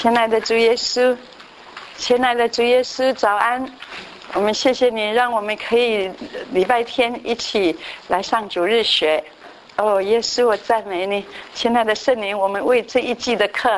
亲爱的主耶稣，亲爱的主耶稣，早安！我们谢谢你，让我们可以礼拜天一起来上主日学。哦，耶稣，我赞美你，亲爱的圣灵，我们为这一季的课，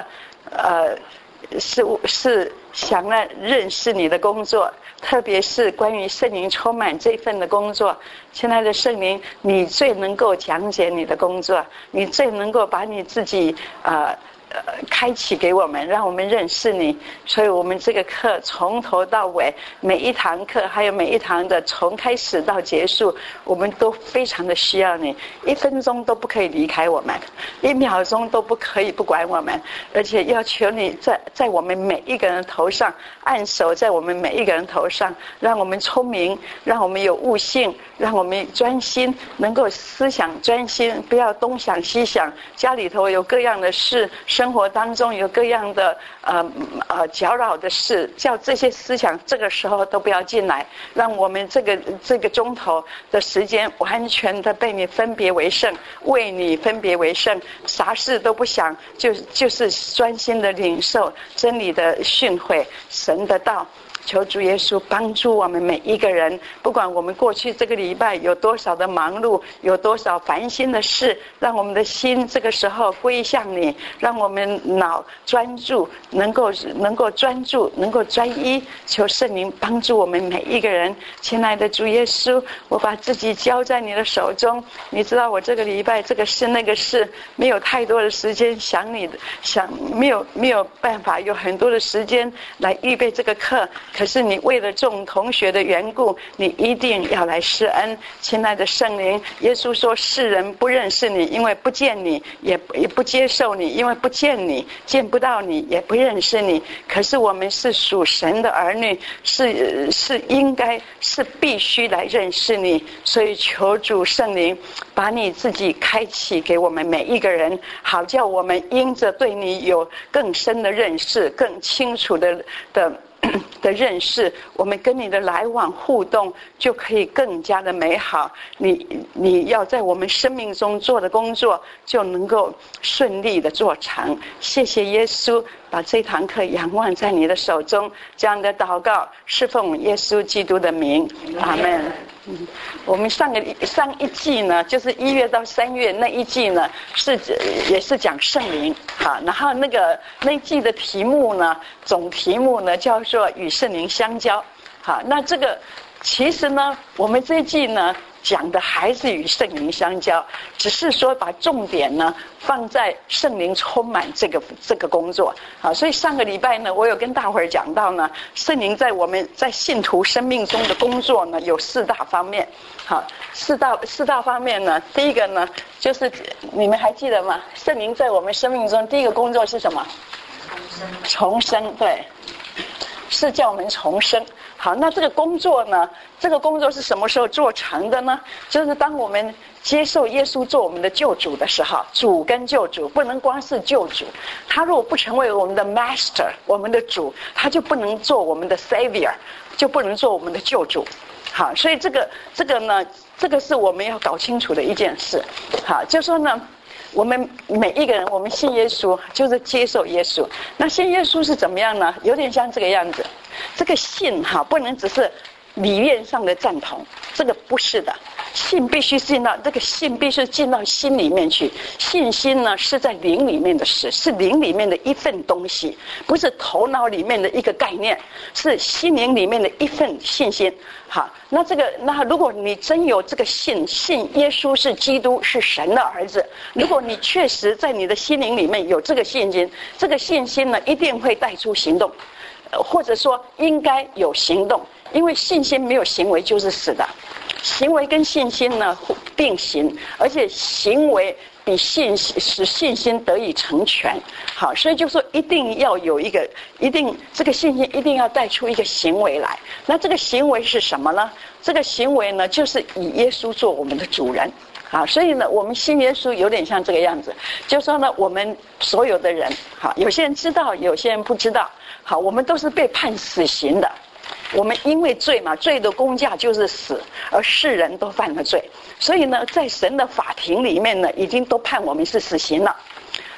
是想要认识你的工作，特别是关于圣灵充满这份的工作。亲爱的圣灵，你最能够讲解你的工作，你最能够把你自己开启给我们，让我们认识你。所以我们这个课从头到尾，每一堂课还有每一堂的从开始到结束，我们都非常的需要你，1分钟都不可以离开我们，1秒钟都不可以不管我们，而且要求你在我们每一个人头上按手，在我们每一个人头上，让我们聪明，让我们有悟性，让我们专心，能够思想专心，不要东想西想。家里头有各样的事，生活当中有各样的搅扰的事，叫这些思想这个时候都不要进来，让我们这个钟头的时间完全的被你分别为圣，为你分别为圣，啥事都不想，就是专心的领受真理的训诲，神的道。求主耶稣帮助我们每一个人，不管我们过去这个礼拜有多少的忙碌，有多少烦心的事，让我们的心这个时候归向你，让我们脑专注，能够专注，能够专一。求圣灵帮助我们每一个人。亲爱的主耶稣，我把自己交在你的手中，你知道我这个礼拜这个事那个事，没有太多的时间想你，没有办法有很多的时间来预备这个课，可是你为了众同学的缘故，你一定要来施恩。亲爱的圣灵，耶稣说世人不认识你，因为不见你，也不接受你，因为不见你，见不到你，也不认识你。可是我们是属神的儿女，是应该是必须来认识你。所以求主圣灵把你自己开启给我们每一个人，好叫我们因着对你有更深的认识，更清楚的认识，我们跟你的来往互动就可以更加的美好。你要在我们生命中做的工作就能够顺利的做成。谢谢耶稣，把这堂课仰望在你的手中，这样的祷告是奉耶稣基督的名，阿们。我们上一季呢，就是1月到3月那一季呢，也是讲圣灵，好，然后那一季的题目呢，总题目呢叫做与圣灵相交，好，那这个其实呢，我们这一季呢讲的还是与圣灵相交，只是说把重点呢放在圣灵充满这个工作。好，所以上个礼拜呢，我有跟大伙儿讲到呢，圣灵在我们在信徒生命中的工作呢有4大方面。好，四大方面呢，第一个呢就是你们还记得吗？圣灵在我们生命中第一个工作是什么？重生，对，是叫我们重生。好，那这个工作呢，这个工作是什么时候做成的呢？就是当我们接受耶稣做我们的救主的时候，主跟救主不能光是救主，他如果不成为我们的 master， 我们的主，他就不能做我们的 savior， 就不能做我们的救主。好，所以这个呢，这个是我们要搞清楚的一件事。好，就说呢，我们每一个人，我们信耶稣就是接受耶稣。那信耶稣是怎么样呢？有点像这个样子。这个信哈，不能只是理念上的赞同，这个不是的。信必须进到这个信必须进到心里面去。信心呢是在灵里面的事，是灵里面的一份东西，不是头脑里面的一个概念，是心灵里面的一份信心。好，那如果你真有这个信耶稣是基督，是神的儿子，如果你确实在你的心灵里面有这个信心，这个信心呢一定会带出行动，或者说应该有行动，因为信心没有行为就是死的。行为跟信心呢并行，而且行为比使信心得以成全。好，所以就说一定要有这个信心一定要带出一个行为来。那这个行为是什么呢？这个行为呢就是以耶稣做我们的主人。好，所以呢我们信耶稣有点像这个样子，就说呢我们所有的人，好，有些人知道，有些人不知道，好，我们都是被判死刑的。我们因为罪嘛，罪的工价就是死，而世人都犯了罪，所以呢在神的法庭里面呢已经都判我们是死刑了。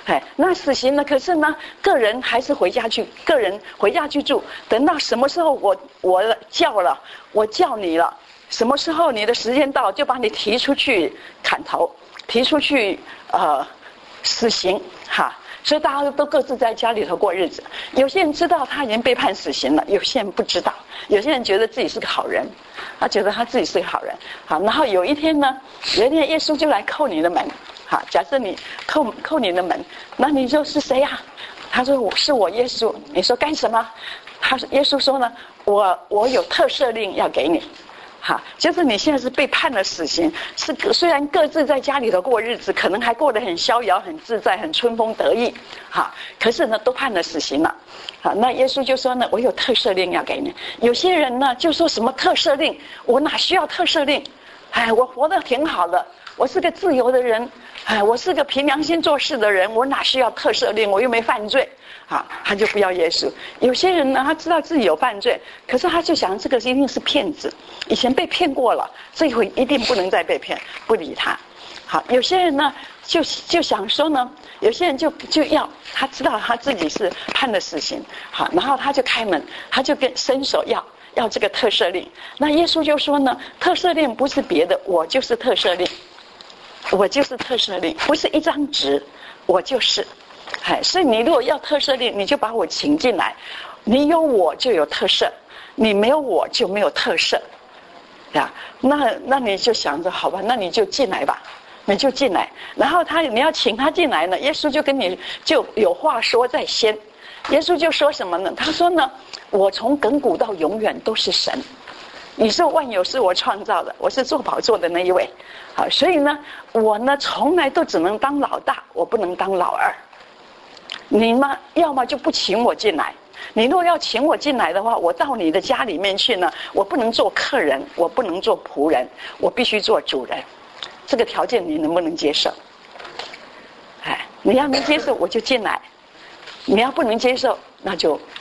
那死刑呢？可是呢，个人还是回家去住。等到什么时候我叫你了，什么时候你的时间到，就把你提出去砍头，提出去死刑哈。所以大家都各自在家里头过日子。有些人知道他已经被判死刑了，有些人不知道，有些人觉得自己是个好人，他觉得他自己是个好人。好，然后有一天耶稣就来叩你的门。好，假设你叩你的门，那你说是谁呀？他说是我耶稣。你说干什么？耶稣说呢，我有特赦令要给你。好，就是你现在是被判了死刑，虽然各自在家里头过日子，可能还过得很逍遥、很自在、很春风得意，好，可是呢都判了死刑了。好，那耶稣就说呢，我有特赦令要给你。有些人呢就说什么特赦令，我哪需要特赦令？我活得挺好的，我是个自由的人，我是个凭良心做事的人，我哪需要特赦令？我又没犯罪。好，他就不要耶稣。有些人呢，他知道自己有犯罪，可是他就想这个一定是骗子，以前被骗过了，这一回一定不能再被骗，不理他。好，有些人呢就想说呢，有些人就要他知道他自己是判了死刑，好，然后他就开门，他就跟伸手要这个特赦令。那耶稣就说呢，特赦令不是别的，我就是特赦令，我就是特赦令，不是一张纸，我就是。所以你如果要特赦令，你就把我请进来，你有我就有特赦，你没有我就没有特赦呀。那你就想着好吧，那你就进来吧，你就进来。然后你要请他进来呢，耶稣就跟你就有话说在先。耶稣就说什么呢？他说呢，我从亘古到永远都是神，宇宙万有是我创造的，我是做宝座的那一位。好，所以呢，我呢从来都只能当老大，我不能当老二。你呢，要么就不请我进来。你如果要请我进来的话，我到你的家里面去呢，我不能做客人，我不能做仆人，我必须做主人。这个条件你能不能接受？你要能接受我就进来，你要不能接受，那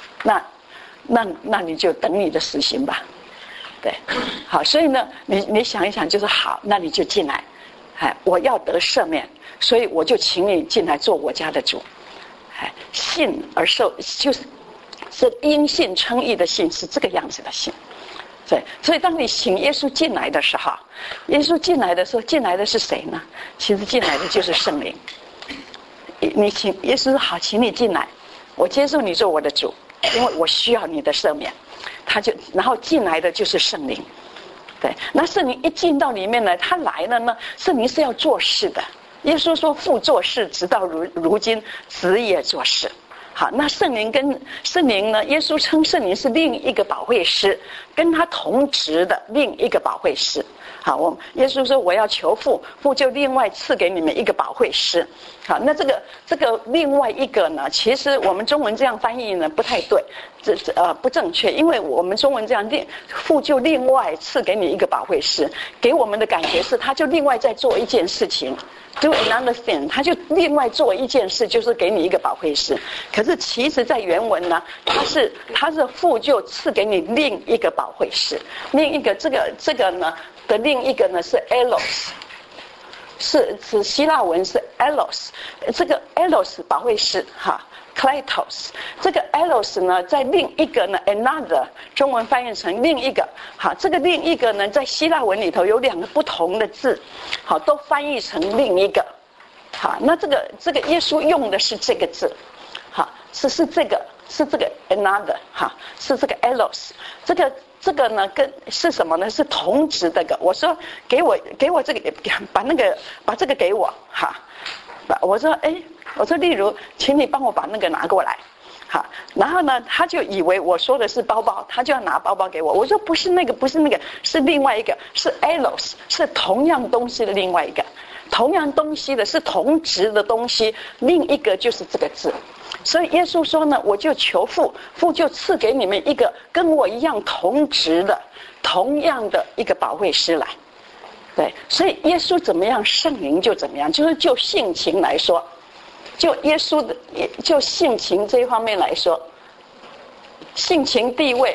你就等你的死刑吧。对，好，所以呢，你想一想，就是好，那你就进来。我要得赦免，所以我就请你进来做我家的主。信而受，就是因信称义的信，是这个样子的信。对，所以当你请耶稣进来的时候，耶稣进来的时候，进来的是谁呢？其实进来的就是圣灵。你请耶稣说好，请你进来，我接受你做我的主，因为我需要你的赦免。然后进来的就是圣灵。对，那圣灵一进到里面来，他来了呢，圣灵是要做事的。耶稣说父做事，直到如今子也做事。好，那圣灵呢，耶稣称圣灵是另一个保惠师，跟他同职的另一个保惠师。好，耶稣说我要求父，父就另外赐给你们一个保惠师。好，那这个另外一个呢，其实我们中文这样翻译呢不太对，不正确，因为我们中文这样父就另外赐给你一个保惠师，给我们的感觉是他就另外再做一件事情。Do another thing， 他就另外做一件事，就是给你一个保惠师。可是其实在原文呢，他是父就赐给你另一个保惠师，另一个这个呢的另一个呢是 elos， 是希腊文是 elos， 这个 elos 保惠师哈。Kletos， 这个 elos 呢，在另一个呢 another， 中文翻译成另一个。好，这个另一个呢，在希腊文里头有两个不同的字，好，都翻译成另一个。好，那这个耶稣用的是这个字，好，是这个 another， 哈，是这个 elos， 这个呢是什么呢？是同质的个。我说给我这个，把这个给我哈。我说例如，请你帮我把那个拿过来，好，然后呢，他就以为我说的是包包，他就要拿包包给我。我说不是那个，是另外一个，是 elos， 是同样东西的另外一个，同样东西的是同质的东西，另一个就是这个字。所以耶稣说呢，我就求父，父就赐给你们一个跟我一样同质的、同样的一个保惠师来。对，所以耶稣怎么样，圣灵就怎么样，就是就性情来说，就耶稣的就性情这一方面来说，性情地位，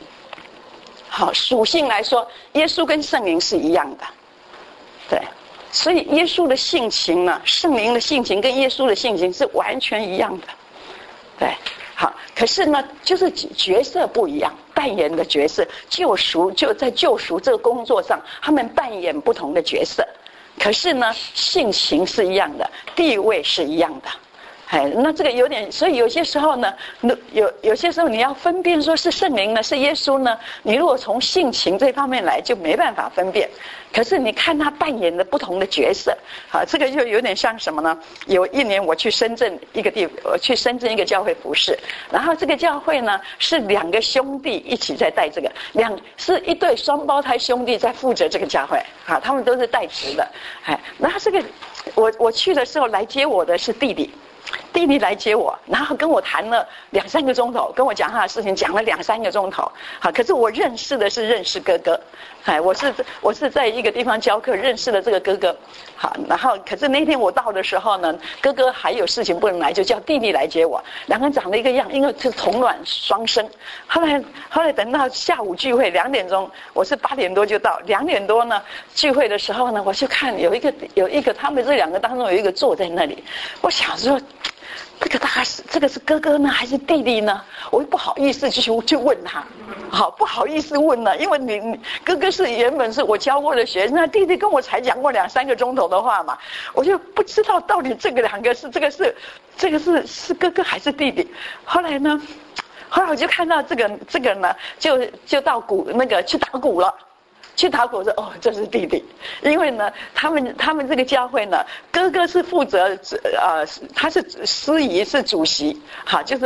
好，属性来说，耶稣跟圣灵是一样的。对， 所以耶稣的性情呢，圣灵的性情跟耶稣的性情是完全一样的，对，好，可是呢，就是角色不一样，扮演的角色，救赎就在救赎这个工作上，他们扮演不同的角色，可是呢，性情是一样的，地位是一样的。那这个有点，所以有些时候呢，有些时候你要分辨说是圣灵呢，是耶稣呢，你如果从性情这方面来，就没办法分辨。可是你看他扮演的不同的角色，这个就有点像什么呢？有一年我去深圳我去深圳一个教会服侍，然后这个教会呢是2个兄弟一起在带这个，是一对双胞胎兄弟在负责这个教会，他们都是带职的，然后这个我去的时候来接我的是弟弟来接我，然后跟我谈了2-3个钟头，跟我讲他的事情，讲了2-3个钟头。好，可是我认识哥哥，我是在一个地方教课认识了这个哥哥。好，然后可是那天我到的时候呢，哥哥还有事情不能来，就叫弟弟来接我。2个人长得一个样，因为是同卵双生。后来等到下午聚会2点钟，我是8点多就到，2点多呢聚会的时候呢，我就看有一个他们这2个当中有一个坐在那里，我想说。这个是哥哥呢还是弟弟呢？我又不好意思去问他，好不好意思问呢？因为你哥哥是原本是我教过的学生，那弟弟跟我才讲过2-3个钟头的话嘛，我就不知道到底这个2个是哥哥还是弟弟。后来我就看到这个呢，就到去打鼓了。去打鼓说这是弟弟，因为呢，他们这个教会呢，哥哥是负责他是司仪是主席，好，就是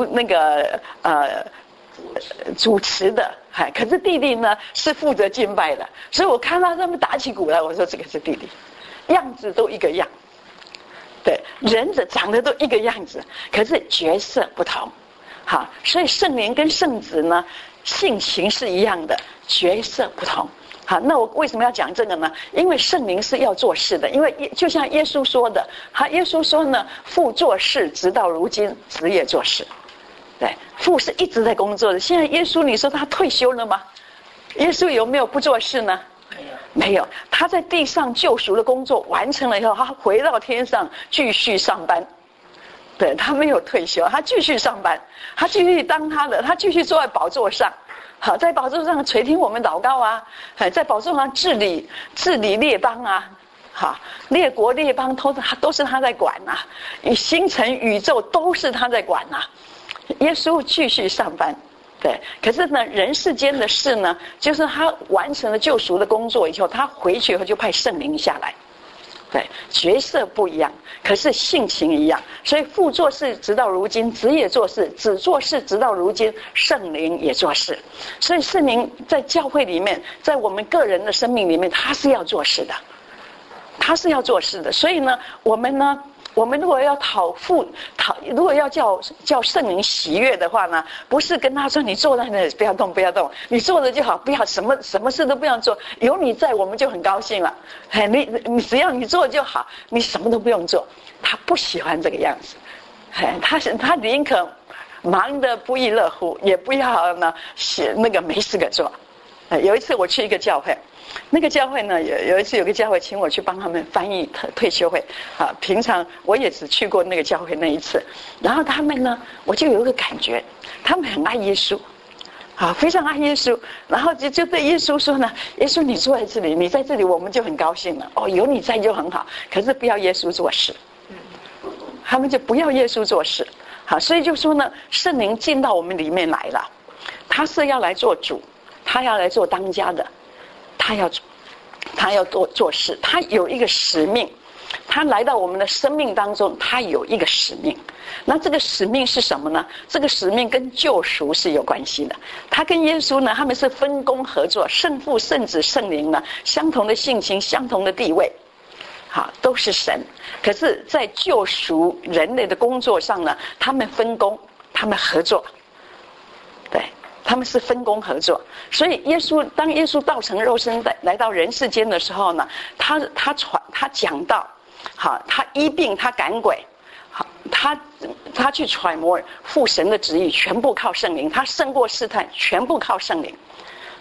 主持的，可是弟弟呢是负责敬拜的，所以我看到他们打起鼓来，我说这个是弟弟，样子都一个样，对，人长得都一个样子，可是角色不同，好，所以圣灵跟圣子呢。性情是一样的，角色不同。好，那我为什么要讲这个呢？因为圣灵是要做事的，因为就像耶稣说的，耶稣说呢，父做事直到如今，子也做事。对，父是一直在工作的。现在耶稣，你说他退休了吗？耶稣有没有不做事呢？没有，他在地上救赎的工作完成了以后，他回到天上继续上班。对，他没有退休，他继续上班，他继续当他继续坐在宝座上，好，在宝座上垂听我们祷告啊，在宝座上治理列邦啊，好，列国列邦都是他在管啊，星辰宇宙都是他在管啊，耶稣继续上班，对，可是呢，人世间的事呢，就是他完成了救赎的工作以后，他回去以后就派圣灵下来。对，角色不一样，可是性情一样，所以父做事直到如今，子也做事，子做事直到如今，圣灵也做事。所以圣灵在教会里面，在我们个人的生命里面，他是要做事的，他是要做事的。所以呢，我们如果要如果要叫圣灵喜悦的话呢，不是跟他说你坐在那里不要动，你坐着就好，不要什么事都不要做，有你在我们就很高兴了。你只要你做就好，你什么都不用做。他不喜欢这个样子，他宁可忙得不亦乐乎，也不要呢没事可做。有一次我去一个教会。那个教会呢，有一次有个教会请我去帮他们翻译退休会，平常我也只去过那个教会那一次，然后他们呢，我就有一个感觉，他们很爱耶稣，非常爱耶稣，然后就对耶稣说呢，耶稣你坐在这里，你在这里我们就很高兴了，有你在就很好，可是不要耶稣做事，他们就不要耶稣做事，好，所以就说呢，圣灵进到我们里面来了，他是要来做主，他要来做当家的。他要做事，他有一个使命，他来到我们的生命当中，他有一个使命。那这个使命是什么呢？这个使命跟救赎是有关系的。他跟耶稣呢，他们是分工合作，圣父、圣子、圣灵呢，相同的性情，相同的地位，好，都是神。可是，在救赎人类的工作上呢，他们分工，他们合作，对。他们是分工合作，所以当耶稣道成肉身来到人世间的时候呢，他讲道，好，他医病，他赶鬼，好，他去揣摩父神的旨意，全部靠圣灵，他胜过试探，全部靠圣灵。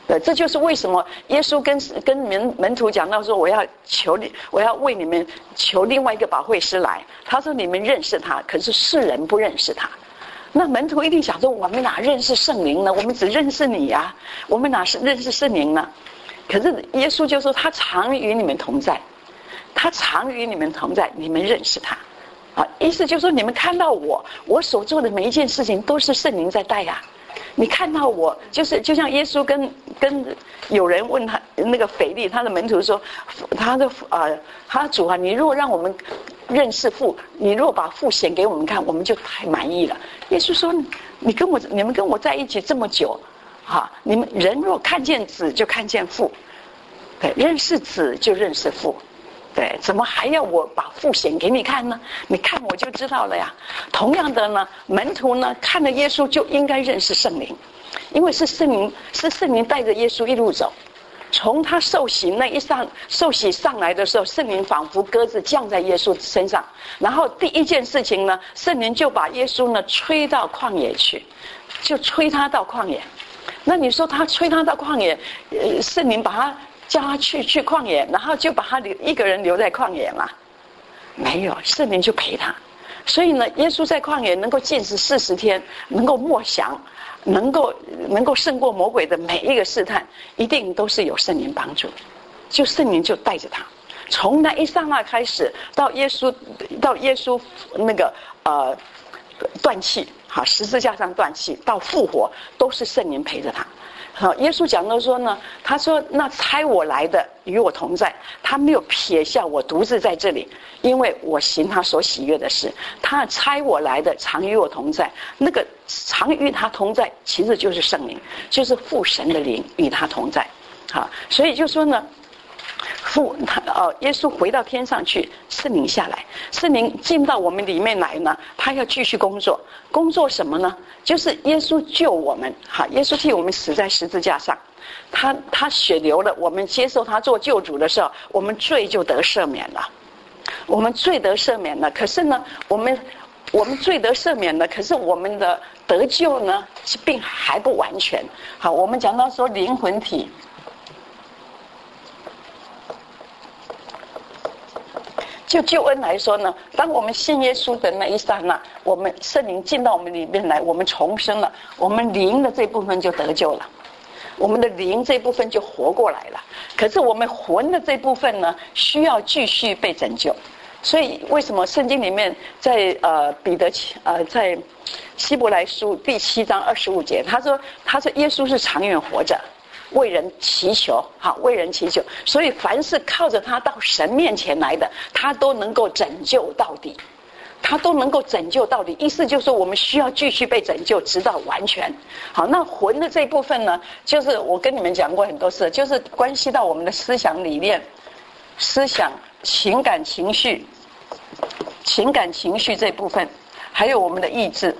对，这就是为什么耶稣跟门徒讲到说，我要为你们求另外一个保惠师来。他说你们认识他，可是世人不认识他。那门徒一定想说，我们哪认识圣灵呢？我们只认识你呀，我们哪是认识圣灵呢？可是耶稣就说，他常与你们同在，他常与你们同在，你们认识他。意思就是说，你们看到我所做的每一件事情都是圣灵在带呀。你看到我，就像耶稣跟有人问他那个腓利他的门徒说，他主啊，你如果让我们认识父，你如果把父显给我们看，我们就太满意了。耶稣说，你们跟我在一起这么久，你们人若看见子就看见父，对，认识子就认识父。对，怎么还要我把父显给你看呢？你看我就知道了呀。同样的呢，门徒呢看了耶稣就应该认识圣灵，因为是圣灵带着耶稣一路走。从他受洗上来的时候，圣灵仿佛鸽子降在耶稣身上，然后第一件事情呢，圣灵就把耶稣呢吹到旷野去，就吹他到旷野。那你说他吹他到旷野，圣灵把他叫他去旷野，然后就把他一个人留在旷野嘛？没有，圣灵就陪他。所以呢，耶稣在旷野能够禁食40天，能够默想，能够胜过魔鬼的每一个试探，一定都是有圣灵帮助。就圣灵就带着他，从那一刹那开始，到耶稣那个断气，十字架上断气，到复活，都是圣灵陪着他。耶稣讲到说呢，他说那差我来的与我同在，他没有撇下我独自在这里，因为我行他所喜悦的事。他差我来的常与我同在，那个常与他同在其实就是圣灵，就是父神的灵与他同在。所以就说呢，耶稣回到天上去，圣灵下来，圣灵进到我们里面来呢，他要继续工作什么呢？就是耶稣救我们，耶稣替我们死在十字架上，他血流了，我们接受他做救主的时候，我们罪就得赦免了，我们罪得赦免了。可是呢，我们罪得赦免了，可是我们的得救呢，并还不完全。我们讲到说灵魂体。就救恩来说呢，当我们信耶稣的那一刹那，我们圣灵进到我们里面来，我们重生了，我们灵的这部分就得救了，我们的灵这部分就活过来了。可是我们魂的这部分呢，需要继续被拯救。所以为什么圣经里面在在希伯来书第7章25节，他说耶稣是长远活着，为人祈求，为人祈求，所以凡是靠着他到神面前来的，他都能够拯救到底，他都能够拯救到底。意思就是说，我们需要继续被拯救，直到完全。好，那魂的这一部分呢，就是我跟你们讲过很多次，就是关系到我们的思想理念、思想、情感、情绪这部分，还有我们的意志。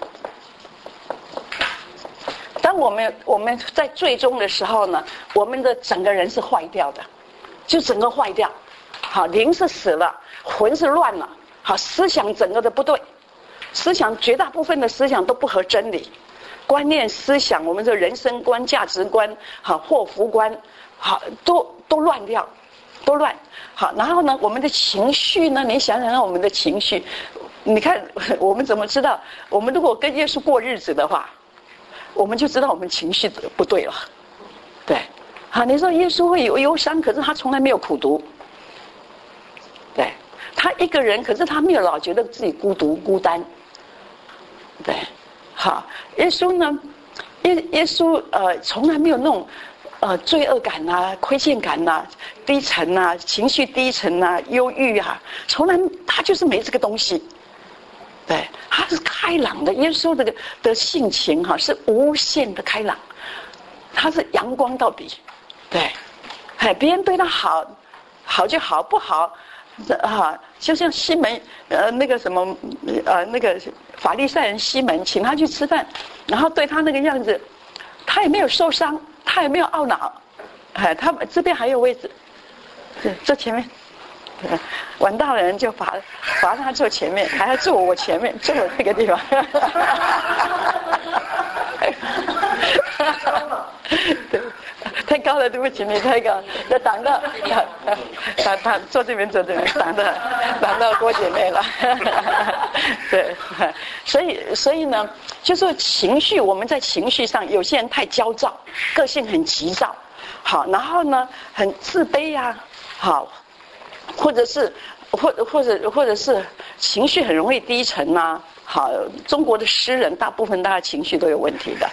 当我们在最终的时候呢，我们的整个人是坏掉的，就整个坏掉。好，灵是死了，魂是乱了。好，思想整个的不对，思想绝大部分的思想都不合真理，观念、思想，我们的人生观、价值观、祸福观，好，都乱掉，都乱。好，然后呢，我们的情绪呢，你想想看，我们的情绪，你看我们怎么知道？我们如果跟耶稣过日子的话，我们就知道我们情绪不对了。对，好，你说耶稣会有忧伤，可是他从来没有苦读。对，他一个人，可是他没有老觉得自己孤独孤单。对，好，耶稣呢，耶稣从来没有那种罪恶感啊、亏欠感啊、低沉啊、情绪低沉啊、忧郁啊，从来他就是没这个东西。对，他是开朗的。耶稣的性情是无限的开朗，他是阳光到底。对，别人对他好就好，不好就像西门那个什么那个法利赛人西门请他去吃饭，然后对他那个样子，他也没有受伤，他也没有懊恼。他这边还有位置，这前面。晚大的人就罚他坐前面，还要坐我前面，坐我这个地方。对，太了，对不起，你太高，那挡到他坐这边，挡到郭姐妹了。对，所以呢，就说情绪，我们在情绪上，有些人太焦躁，个性很急躁，好，然后呢，很自卑呀，好，或者是情绪很容易低沉呐。好，中国的诗人大部分大家情绪都有问题的，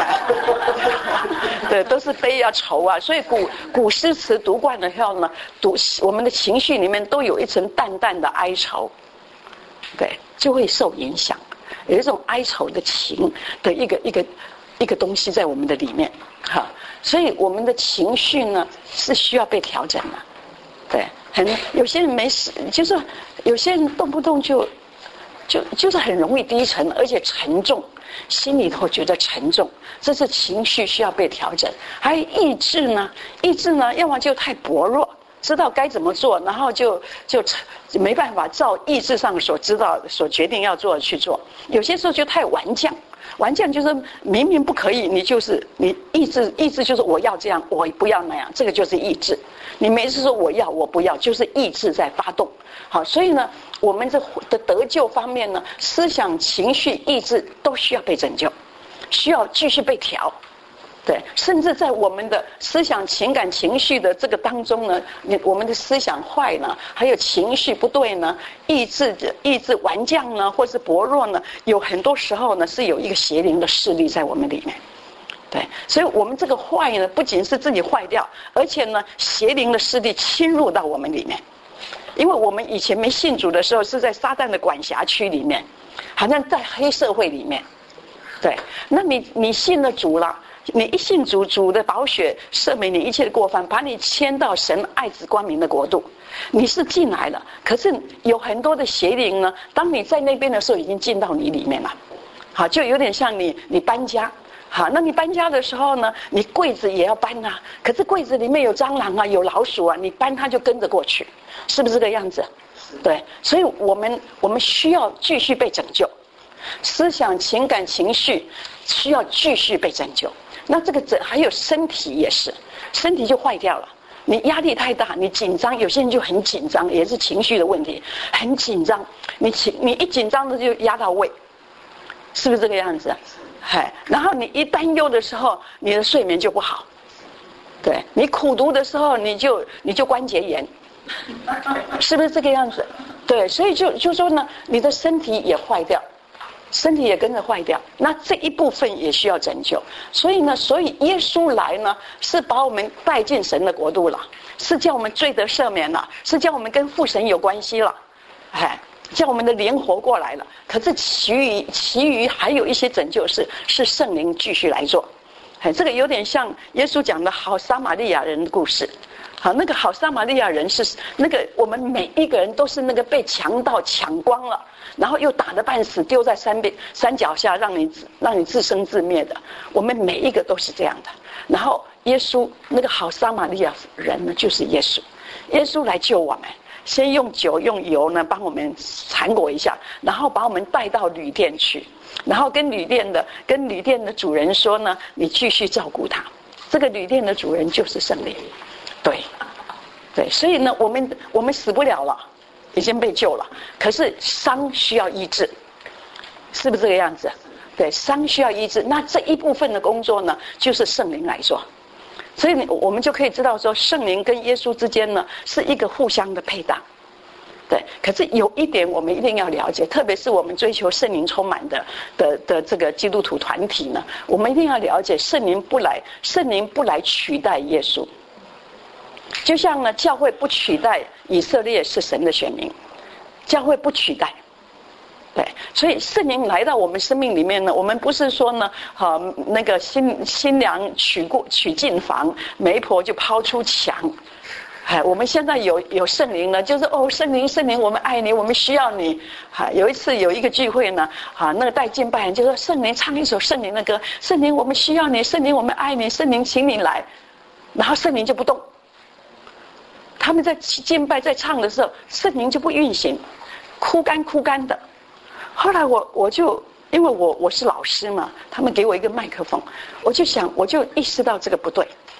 对，都是悲啊愁啊，所以古诗词读惯了以后呢，我们的情绪里面都有一层淡淡的哀愁，对，就会受影响，有一种哀愁的情的一个东西在我们的里面，哈，所以我们的情绪呢是需要被调整的，对，有些人没事，就是有些人动不动就是很容易低沉，而且沉重，心里头觉得沉重，这是情绪需要被调整。还有意志呢，要么就太薄弱，知道该怎么做，然后就没办法照意志上所知道、所决定要做的去做。有些时候就太顽强就是明明不可以，你意志就是我要这样，我不要那样，这个就是意志。你每次说我要我不要，就是意志在发动。好，所以呢，我们的得救方面呢，思想、情绪、意志都需要被拯救，需要继续被调。对，甚至在我们的思想、情感、情绪的这个当中呢，我们的思想坏呢，还有情绪不对呢，意志顽强呢，或是薄弱呢，有很多时候呢是有一个邪灵的势力在我们里面。对，所以我们这个坏呢，不仅是自己坏掉，而且呢，邪灵的势力侵入到我们里面。因为我们以前没信主的时候，是在撒旦的管辖区里面，好像在黑社会里面。对，那你信了主了。你一信主，主的宝血赦免你一切的过犯，把你迁到神爱子光明的国度，你是进来了。可是有很多的邪灵呢，当你在那边的时候，已经进到你里面了。好，就有点像你搬家。好，那你搬家的时候呢，你柜子也要搬啊，可是柜子里面有蟑螂啊，有老鼠啊，你搬它就跟着过去，是不是这个样子？对，所以我们需要继续被拯救，思想、情感、情绪需要继续被拯救。那这个还有身体也是，身体就坏掉了。你压力太大，你紧张，有些人就很紧张，也是情绪的问题，很紧张。你一紧张的就压到胃，是不是这个样子？然后你一担忧的时候，你的睡眠就不好。对，你苦读的时候，你就关节炎，是不是这个样子？对，所以就说呢，你的身体也坏掉。身体也跟着坏掉，那这一部分也需要拯救。所以耶稣来呢，是把我们带进神的国度了，是叫我们罪得赦免了，是叫我们跟父神有关系了，叫我们的灵活过来了。可是其余还有一些拯救是圣灵继续来做。这个有点像耶稣讲的好撒玛利亚人的故事。好，那个好撒玛利亚人是那个我们每一个人都是那个被强盗抢光了，然后又打得半死，丢在山脚下，让你自生自灭的。我们每一个都是这样的。然后耶稣那个好撒玛利亚人呢，就是耶稣。耶稣来救我们，先用酒用油呢帮我们缠裹一下，然后把我们带到旅店去，然后跟旅店的主人说呢，你继续照顾他。这个旅店的主人就是圣灵。对，所以呢，我们死不了了，已经被救了。可是伤需要医治，是不是这个样子？对，伤需要医治。那这一部分的工作呢，就是圣灵来做。所以我们就可以知道说，圣灵跟耶稣之间呢，是一个互相的配搭。对，可是有一点我们一定要了解，特别是我们追求圣灵充满的这个基督徒团体呢，我们一定要了解，圣灵不来取代耶稣。就像呢，教会不取代以色列是神的选民，教会不取代。对，所以圣灵来到我们生命里面呢，我们不是说呢，那个新娘娶进房，媒婆就抛出墙。我们现在有圣灵呢，就是圣灵，我们爱你，我们需要你。有一次有一个聚会呢，那个带敬拜人就说，圣灵唱一首圣灵的歌，圣灵我们需要你，圣灵我们爱你，圣灵请你来，然后圣灵就不动。他们在敬拜在唱的时候，圣灵就不运行，枯干的。后来我就因为我是老师嘛，他们给我一个麦克风，我就意识到这个不对。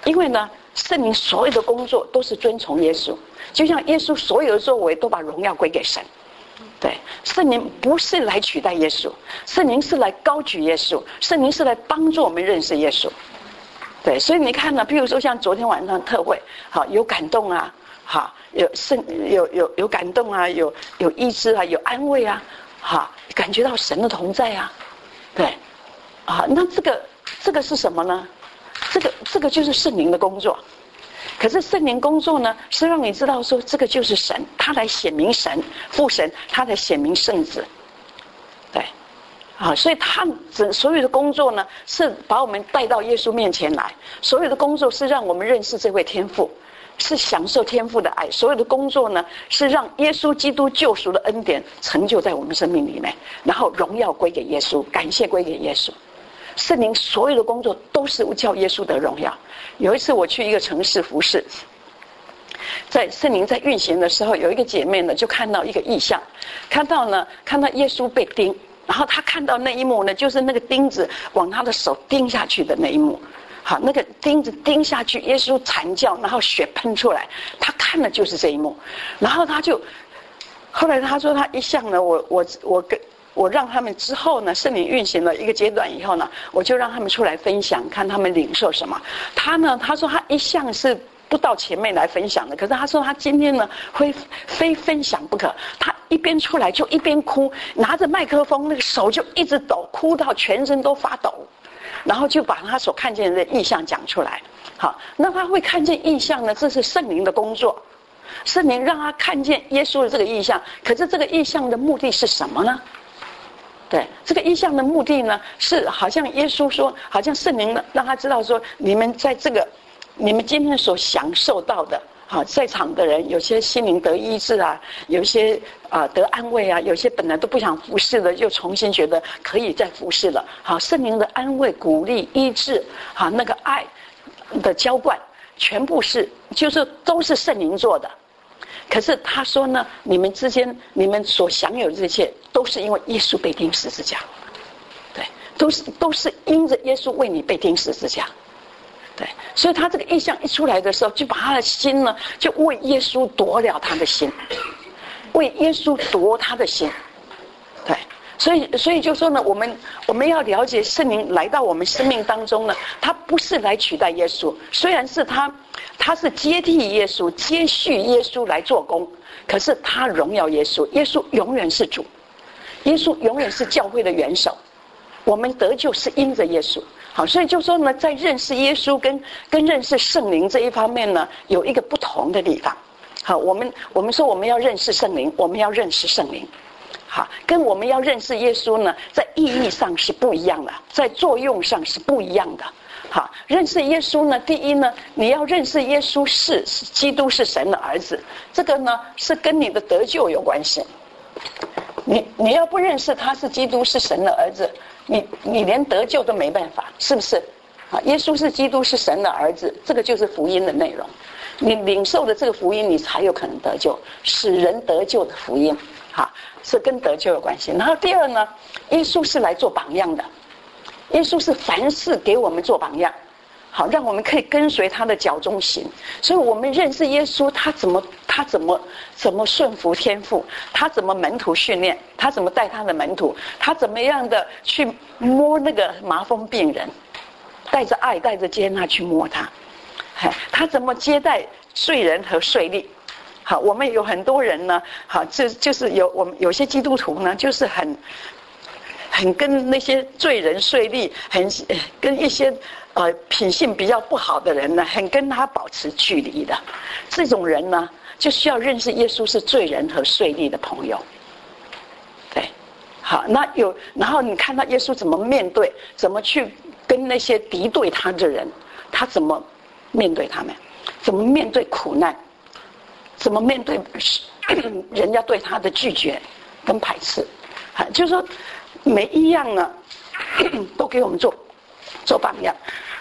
因为呢，圣灵所有的工作都是遵从耶稣，就像耶稣所有的作为都把荣耀归给神。对，圣灵不是来取代耶稣，圣灵是来高举耶稣，圣灵是来帮助我们认识耶稣。对，所以你看呢，譬如说像昨天晚上特会，好有感动啊，好有感动啊，有医治啊，有安慰啊，好感觉到神的同在啊，对，啊，那这个是什么呢？这个就是圣灵的工作。可是圣灵工作呢，是让你知道说这个就是神，他来显明神父神，他来显明圣子。对，啊，所以他所有的工作呢，是把我们带到耶稣面前来，所有的工作是让我们认识这位天父，是享受天父的爱，所有的工作呢，是让耶稣基督救赎的恩典成就在我们生命里面，然后荣耀归给耶稣，感谢归给耶稣。圣灵所有的工作都是叫耶稣得荣耀。有一次我去一个城市服侍，在圣灵在运行的时候，有一个姐妹呢就看到一个异象，看到耶稣被钉，然后她看到那一幕呢，就是那个钉子往她的手钉下去的那一幕。好，那个钉子钉下去，耶稣惨叫，然后血喷出来，她看的就是这一幕。然后后来她说她一向呢，我让他们之后呢，圣灵运行了一个阶段以后呢，我就让他们出来分享，看他们领受什么。他说他一向是不到前面来分享的，可是他说他今天呢会非分享不可。他一边出来就一边哭，拿着麦克风，那个手就一直抖，哭到全身都发抖，然后就把他所看见的异象讲出来。好，那他会看见异象呢，这是圣灵的工作。圣灵让他看见耶稣的这个异象，可是这个异象的目的是什么呢？对，这个异象的目的呢，是好像耶稣说，好像圣灵让他知道说，你们今天所享受到的，好，在场的人有些心灵得医治啊，有些得安慰啊，有些本来都不想服侍的，又重新觉得可以再服侍了。好，圣灵的安慰、鼓励、医治，好，那个爱的浇灌，全部都是圣灵做的。可是他说呢，你们之间你们所享有的这一切，都是因为耶稣被钉十字架。对，都是因着耶稣为你被钉十字架。对，所以他这个意象一出来的时候，就把他的心呢，就为耶稣夺了他的心，为耶稣夺他的心。对，所以就说呢，我们要了解圣灵来到我们生命当中呢，他不是来取代耶稣，虽然是他是接替耶稣、接续耶稣来做工，可是他荣耀耶稣，耶稣永远是主，耶稣永远是教会的元首，我们得救是因着耶稣。好，所以就说呢，在认识耶稣跟认识圣灵这一方面呢，有一个不同的地方。好，我们说我们要认识圣灵，我们要认识圣灵。好，跟我们要认识耶稣呢，在意义上是不一样的，在作用上是不一样的。好，认识耶稣呢，第一呢，你要认识耶稣是基督是神的儿子，这个呢是跟你的得救有关系。你要不认识他是基督是神的儿子，你连得救都没办法，是不是？啊，耶稣是基督是神的儿子，这个就是福音的内容。你领受的这个福音，你才有可能得救，使人得救的福音，哈，是跟得救有关系。然后第二呢，耶稣是来做榜样的，耶稣是凡事给我们做榜样，好，让我们可以跟随他的脚中行。所以我们认识耶稣，他怎么顺服天父，他怎么门徒训练，他怎么带他的门徒，他怎么样的去摸那个麻风病人，带着爱带着接纳去摸他，他怎么接待罪人和税吏。好，我们有很多人呢，好，就是我们有些基督徒呢，就是很跟那些罪人税吏，跟一些品性比较不好的人呢，很跟他保持距离的。这种人呢，就需要认识耶稣是罪人和税吏的朋友。对，好，然后你看到耶稣怎么面对，怎么去跟那些敌对他的人，他怎么面对他们，怎么面对苦难，怎么面对人家对他的拒绝跟排斥。就是说每一样呢都给我们做榜样。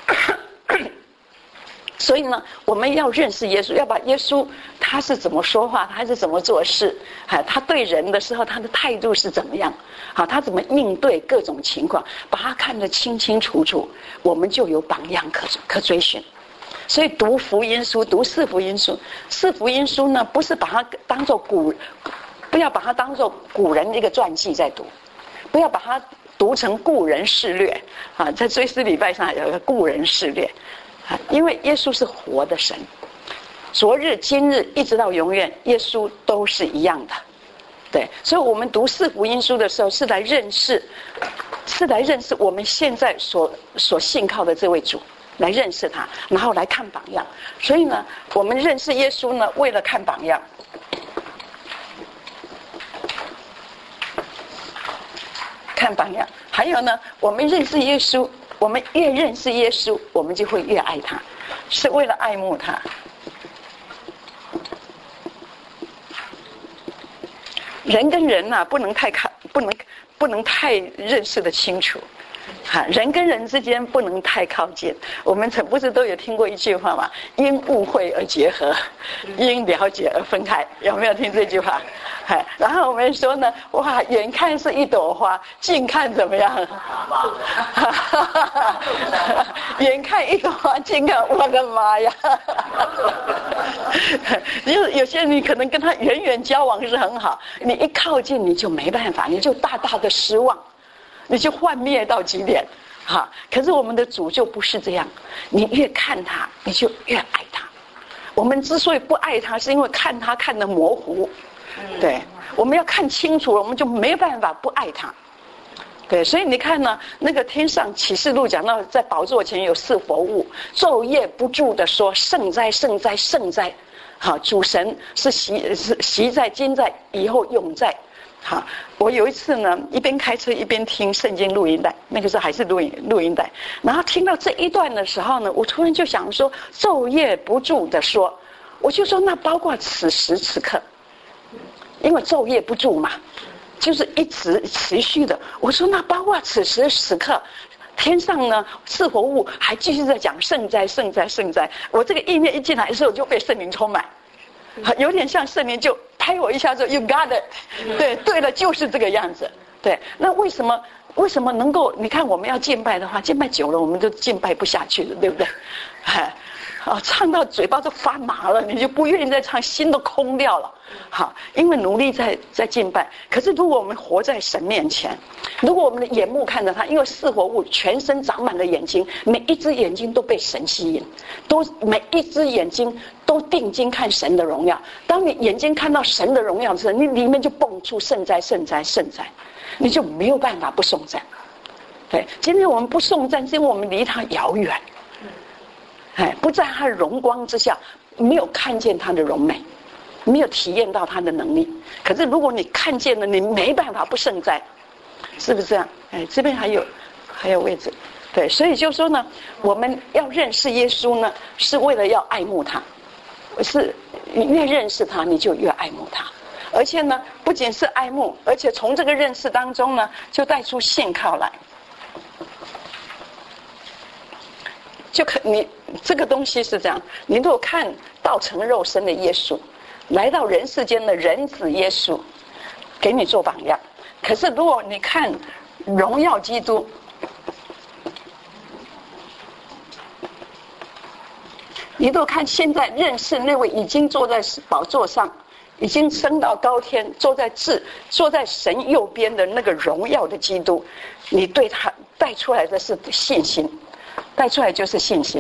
所以呢，我们要认识耶稣，要把耶稣他是怎么说话，他是怎么做事，他对人的时候他的态度是怎么样，好，他怎么应对各种情况，把他看得清清楚楚，我们就有榜样可追寻。 所以读福音书，读四福音书，四福音书呢，不是把它当作不要把它当作古人的一个传记在读，不要把它读成故人事略啊，在追思礼拜上有一个故人事略啊，因为耶稣是活的神，昨日今日一直到永远，耶稣都是一样的。对，所以我们读四福音书的时候，是来认识我们现在所信靠的这位主，来认识他，然后来看榜样。所以呢，我们认识耶稣呢，为了看榜样。看榜样，还有呢，我们认识耶稣，我们越认识耶稣，我们就会越爱他，是为了爱慕他。人跟人啊，不能太认识得清楚，人跟人之间不能太靠近。我们不是都有听过一句话吗？因误会而结合，因了解而分开。有没有听这句话？然后我们说呢，哇，远看是一朵花，近看怎么样？远看一朵花，近看，我的妈呀！有些人你可能跟他远远交往是很好，你一靠近你就没办法，你就大大的失望，你就幻灭到极点。可是我们的主就不是这样，你越看他，你就越爱他。我们之所以不爱他，是因为看他看得模糊。对，我们要看清楚了，我们就没办法不爱他。对，所以你看呢，那个天上启示录讲到，在宝座前有四活物，昼夜不住的说：圣哉，圣哉，圣哉！主神是习在、今在、以后永在。我有一次呢，一边开车一边听圣经录音带，那个时候还是录音带，然后听到这一段的时候呢，我突然就想说，昼夜不住的说，我就说那包括此时此刻。因为昼夜不住嘛，就是一直持续的。我说那包括此时此刻，天上呢四活物还继续在讲圣哉，圣哉，圣哉。我这个意念一进来的时候，就被圣灵充满，有点像圣灵就拍我一下说 You got it， 对了，就是这个样子。对，那为什么能够？你看我们要敬拜的话，敬拜久了我们都敬拜不下去了，对不对？唱到嘴巴都发麻了，你就不愿意再唱，心都空掉了。因为努力在敬拜。可是如果我们活在神面前，如果我们的眼目看着他，因为四活物全身长满了眼睛，每一只眼睛都被神吸引，每一只眼睛都定睛看神的荣耀。当你眼睛看到神的荣耀的时候，你里面就蹦出圣哉，圣哉，圣哉，你就没有办法不颂赞。对，今天我们不颂赞，是因为我们离他遥远。不在他的荣光之下，没有看见他的荣美，没有体验到他的能力。可是如果你看见了，你没办法不圣哉，是不是这样？这边还有位置。对，所以就说呢，我们要认识耶稣呢，是为了要爱慕他。是你越认识他，你就越爱慕他。而且呢，不仅是爱慕，而且从这个认识当中呢，就带出信靠来。你这个东西是这样，你如果看道成肉身的耶稣，来到人世间的人子耶稣，给你做榜样。可是如果你看荣耀基督，你如果看现在认识那位已经坐在宝座上，已经升到高天，坐在神右边的那个荣耀的基督，你对他带出来的是信心。带出来就是信心。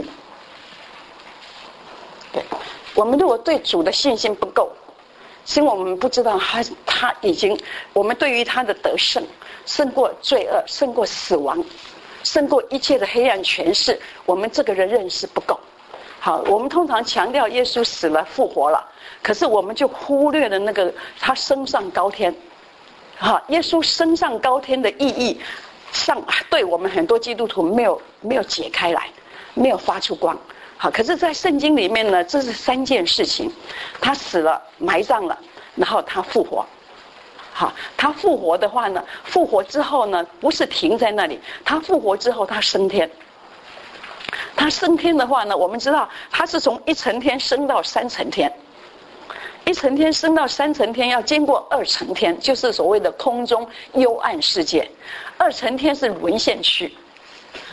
对，我们如果对主的信心不够，是因为我们不知道他已经，我们对于他的得胜，胜过罪恶，胜过死亡，胜过一切的黑暗权势，我们这个人认识不够。好，我们通常强调耶稣死了复活了，可是我们就忽略了那个他升上高天。耶稣升上高天的意义对我们很多基督徒没有解开来，没有发出光。可是在圣经里面呢，这是3件事情：他死了，埋葬了，然后他复活。他复活的话呢，复活之后呢，不是停在那里，他复活之后他升天。他升天的话呢，我们知道他是从1层天升到3层天。1层天升到3层天，要经过2层天，就是所谓的空中幽暗世界。2层天是沦陷区，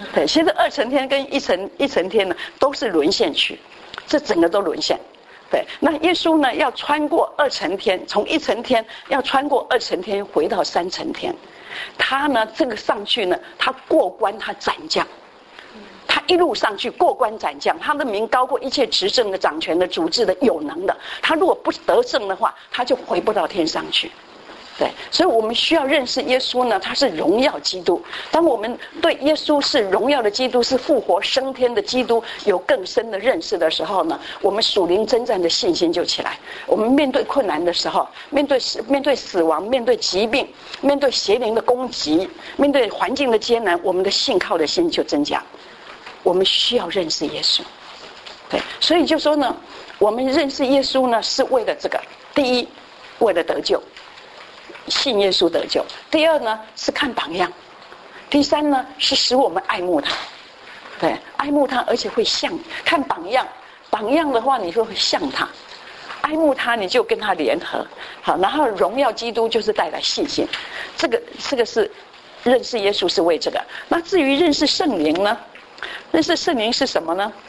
对，现在2层天跟一层天呢，都是沦陷区，这整个都沦陷。对，那耶稣呢，要穿过2层天，从1层天要穿过2层天，回到3层天。他呢，这个上去呢，他过关，他斩将。他一路上去过关斩将，他的名高过一切执政的、掌权的、主治的、有能的。他如果不得胜的话，他就回不到天上去。对，所以我们需要认识耶稣呢，他是荣耀基督。当我们对耶稣是荣耀的基督，是复活升天的基督有更深的认识的时候呢，我们属灵征战的信心就起来。我们面对困难的时候，面对死亡，面对疾病，面对邪灵的攻击，面对环境的艰难，我们的信靠的心就增加。我们需要认识耶稣。对，所以就说呢，我们认识耶稣呢，是为了这个：第一，为了得救，信耶稣得救；第二呢，是看榜样；第三呢，是使我们爱慕他。对，爱慕他，而且会像看榜样。榜样的话，你就会像他；爱慕他，你就跟他联合。好，然后荣耀基督就是带来信心。这个是认识耶稣是为这个。那至于认识圣灵呢？认识圣灵是什么呢？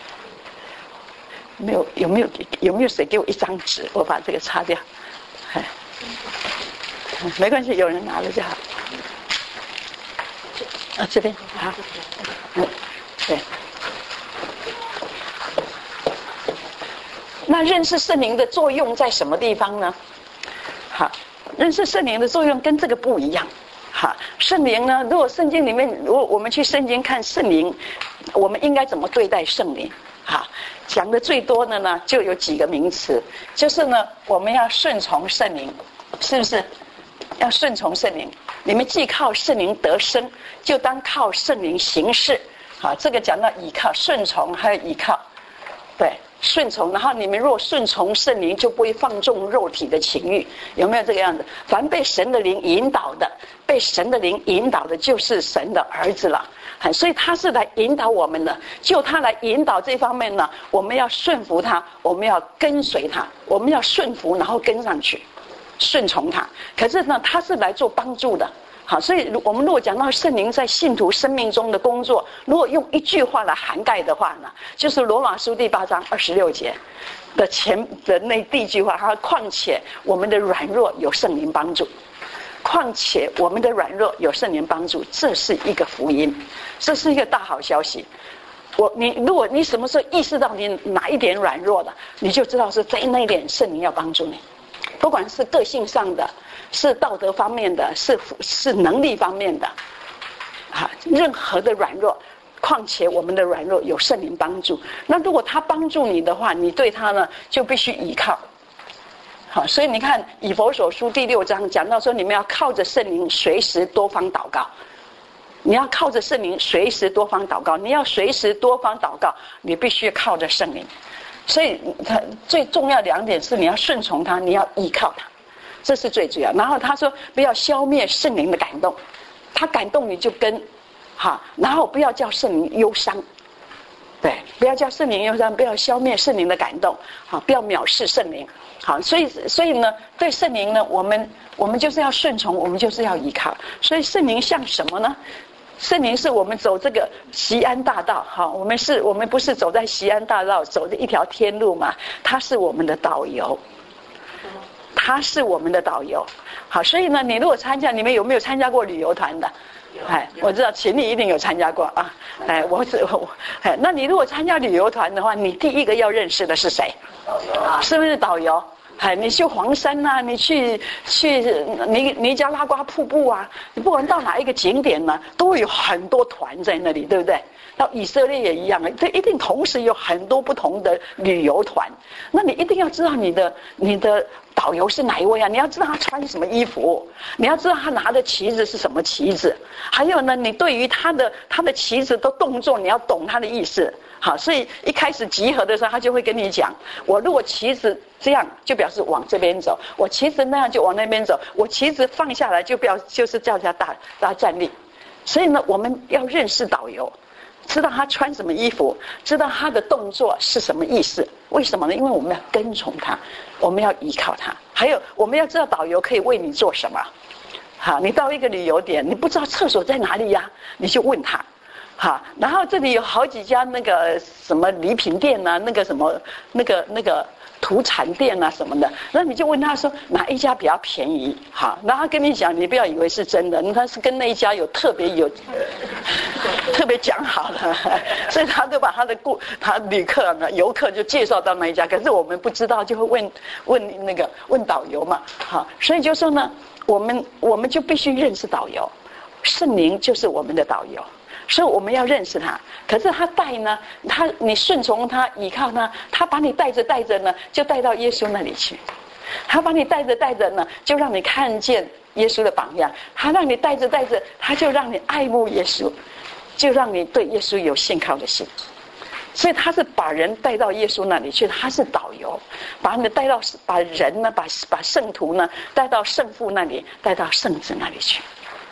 有没有谁给我一张纸？我把这个擦掉。没关系，有人拿了就好。这边好。对。那认识圣灵的作用在什么地方呢？好，认识圣灵的作用跟这个不一样。好，圣灵呢？如果圣经里面，如果我们去圣经看圣灵，我们应该怎么对待圣灵？好，讲的最多的呢，就有几个名词，就是呢，我们要顺从圣灵，是不是？要顺从圣灵，你们既靠圣灵得生，就当靠圣灵行事。好，这个讲到倚靠、顺从还有倚靠，对。顺从，然后你们若顺从圣灵，就不会放纵肉体的情欲，有没有这个样子？凡被神的灵引导的，被神的灵引导的，就是神的儿子了。所以他是来引导我们的，就他来引导这方面呢，我们要顺服他，我们要跟随他，我们要顺服，然后跟上去，顺从他。可是呢，他是来做帮助的。好，所以我们如果讲到圣灵在信徒生命中的工作，如果用一句话来涵盖的话呢，就是罗马书第8章26节的前的那第一句话，它况且我们的软弱有圣灵帮助，况且我们的软弱有圣灵帮助，这是一个福音，这是一个大好消息。如果你什么时候意识到你哪一点软弱了，你就知道是在那一点圣灵要帮助你，不管是个性上的，是道德方面的，是能力方面的，任何的软弱，况且我们的软弱有圣灵帮助。那如果他帮助你的话，你对他呢就必须依靠。好，所以你看以弗所书第6章讲到说，你们要靠着圣灵随时多方祷告。你要靠着圣灵随时多方祷告，你要随时多方祷告，你必须靠着圣灵。所以他最重要2点是你要顺从他，你要依靠他，这是最主要。然后他说不要消灭圣灵的感动，他感动你就跟，然后不要叫圣灵忧伤，对，不要叫圣灵忧伤，不要消灭圣灵的感动，不要藐视圣灵。好，所以呢，对圣灵呢，我们就是要顺从，我们就是要依靠。所以圣灵像什么呢？圣灵是我们走这个锡安大道，我们不是走在锡安大道走的一条天路嘛？他是我们的导游，他是我们的导游。好，所以呢，你如果你们有没有参加过旅游团的？我知道秦丽一定有参加过啊。那你如果参加旅游团的话，你第一个要认识的是谁？是不是导游？你去黄山啊，你去尼加拉瓜瀑布啊，你不管到哪一个景点呢，都会有很多团在那里，对不对？到以色列也一样，这一定同时有很多不同的旅游团。那你一定要知道你的导游是哪一位啊？你要知道他穿什么衣服，你要知道他拿的旗子是什么旗子，还有呢，你对于他的旗子的动作，你要懂他的意思。好，所以一开始集合的时候，他就会跟你讲，我如果旗子这样，就表示往这边走；我旗子那样就往那边走；我旗子放下来，就是叫大家站立。所以呢，我们要认识导游，知道他穿什么衣服，知道他的动作是什么意思。为什么呢？因为我们要跟从他，我们要依靠他。还有，我们要知道导游可以为你做什么。好，你到一个旅游点，你不知道厕所在哪里呀，你就问他。 好，然后这里有好几家那个什么礼品店啊，那个什么那个土产店啊什么的，那你就问他说哪一家比较便宜？好，然后他跟你讲，你不要以为是真的，他是跟那一家有特别讲好了，所以他就把他旅客呢游客就介绍到那一家，可是我们不知道，就会问导游嘛，好，所以就说呢，我们就必须认识导游，圣灵就是我们的导游。所以我们要认识他，可是他带呢，你顺从他，依靠他，他把你带着呢，就带到耶稣那里去。他把你带着呢，就让你看见耶稣的榜样。他让你带着，他就让你爱慕耶稣，就让你对耶稣有信靠的心。所以他是把人带到耶稣那里去，他是导游，把人呢，把圣徒呢带到圣父那里，带到圣子那里去。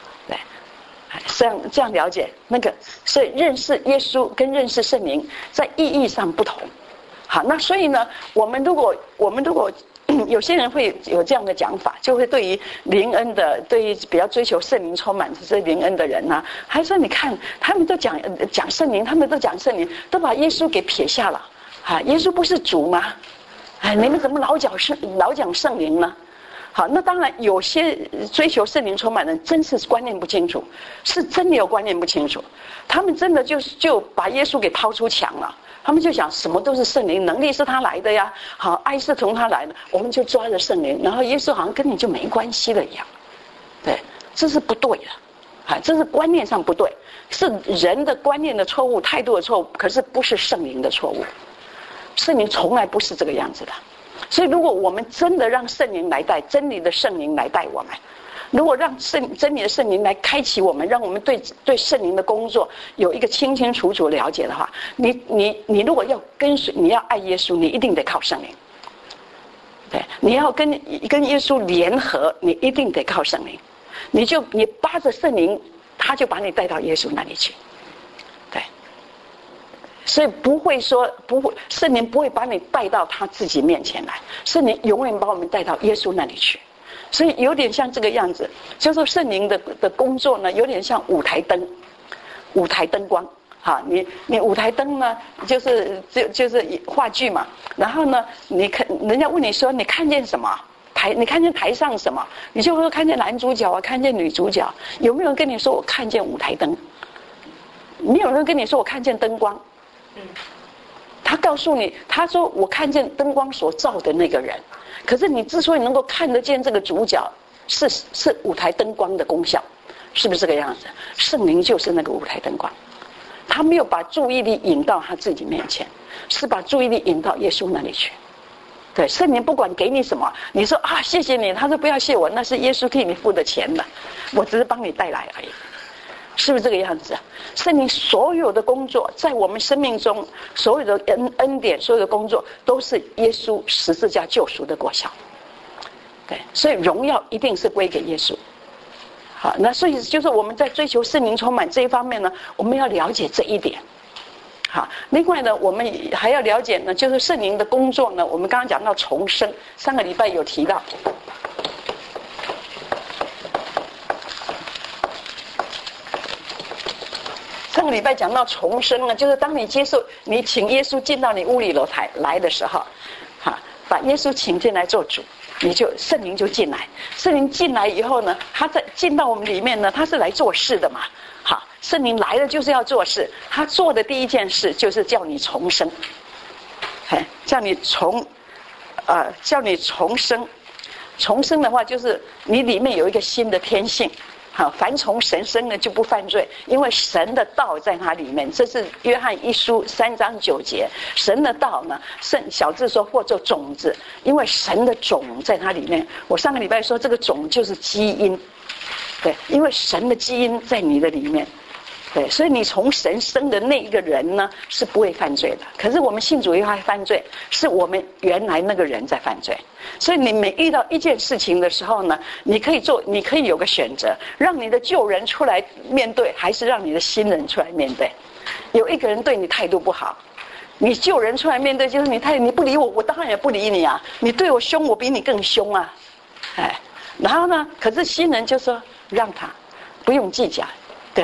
这样了解那个，所以认识耶稣跟认识圣灵在意义上不同。好，那所以呢，我们如果有些人会有这样的讲法，就会对于灵恩的，对于比较追求圣灵充满这些灵恩的人呢，还说你看他们都讲圣灵，他们都讲圣灵，都把耶稣给撇下了啊！耶稣不是主吗？哎，你们怎么老讲圣灵呢？好，那当然有些追求圣灵充满的人真是观念不清楚，是真的有观念不清楚，他们真的就把耶稣给抛出墙了，他们就想什么都是圣灵，能力是他来的呀，好，爱是从他来的，我们就抓着圣灵，然后耶稣好像跟你就没关系了一样，对，这是不对的，啊，这是观念上不对，是人的观念的错误，态度的错误，可是不是圣灵的错误，圣灵从来不是这个样子的。所以如果我们真的让圣灵来带，真理的圣灵来带我们，如果让真理的圣灵来开启我们，让我们对圣灵的工作有一个清清楚楚了解的话，你如果要跟随，你要爱耶稣，你一定得靠圣灵。对，你要跟耶稣联合，你一定得靠圣灵。你扒着圣灵，他就把你带到耶稣那里去。对。所以圣灵不会把你带到他自己面前来，圣灵永远把我们带到耶稣那里去。所以有点像这个样子，就是说圣灵的工作呢，有点像舞台灯光。好，你舞台灯呢，就是话剧嘛。然后呢，人家问你说你看见什么？你看见台上什么？你就会看见男主角啊，看见女主角。有没有人跟你说我看见舞台灯？没有人跟你说我看见灯光。他告诉你，他说我看见灯光所照的那个人，可是你之所以能够看得见这个主角，是舞台灯光的功效，是不是这个样子？圣灵就是那个舞台灯光，他没有把注意力引到他自己面前，是把注意力引到耶稣那里去。对，圣灵不管给你什么，你说啊谢谢你，他说不要谢我，那是耶稣替你付的钱了，我只是帮你带来而已。是不是这个样子啊？圣灵所有的工作，在我们生命中所有的恩典，所有的工作，都是耶稣十字架救赎的果效。对，所以荣耀一定是归给耶稣。好，那所以就是我们在追求圣灵充满这一方面呢，我们要了解这一点。好，另外呢，我们还要了解呢，就是圣灵的工作呢，我们刚刚讲到重生，上个礼拜有提到。上个礼拜讲到重生呢，就是当你请耶稣进到你屋里楼台来的时候，把耶稣请进来做主，圣灵就进来。圣灵进来以后呢，他进到我们里面呢，他是来做事的嘛。好，圣灵来了就是要做事，他做的第一件事就是叫你重生，叫你重生。重生的话，就是你里面有一个新的天性。好，凡从神生的就不犯罪，因为神的道在它里面。这是约翰一书3章9节。神的道呢，小字说或做种子，因为神的种在它里面。我上个礼拜说这个种就是基因，对，因为神的基因在你的里面。对，所以你从神生的那一个人呢，是不会犯罪的。可是我们信主以后还犯罪，是我们原来那个人在犯罪。所以你每遇到一件事情的时候呢，你可以有个选择，让你的旧人出来面对，还是让你的新人出来面对。有一个人对你态度不好，你旧人出来面对，就是你不理我，我当然也不理你啊。你对我凶，我比你更凶啊。然后呢，可是新人就说让他不用计较，对。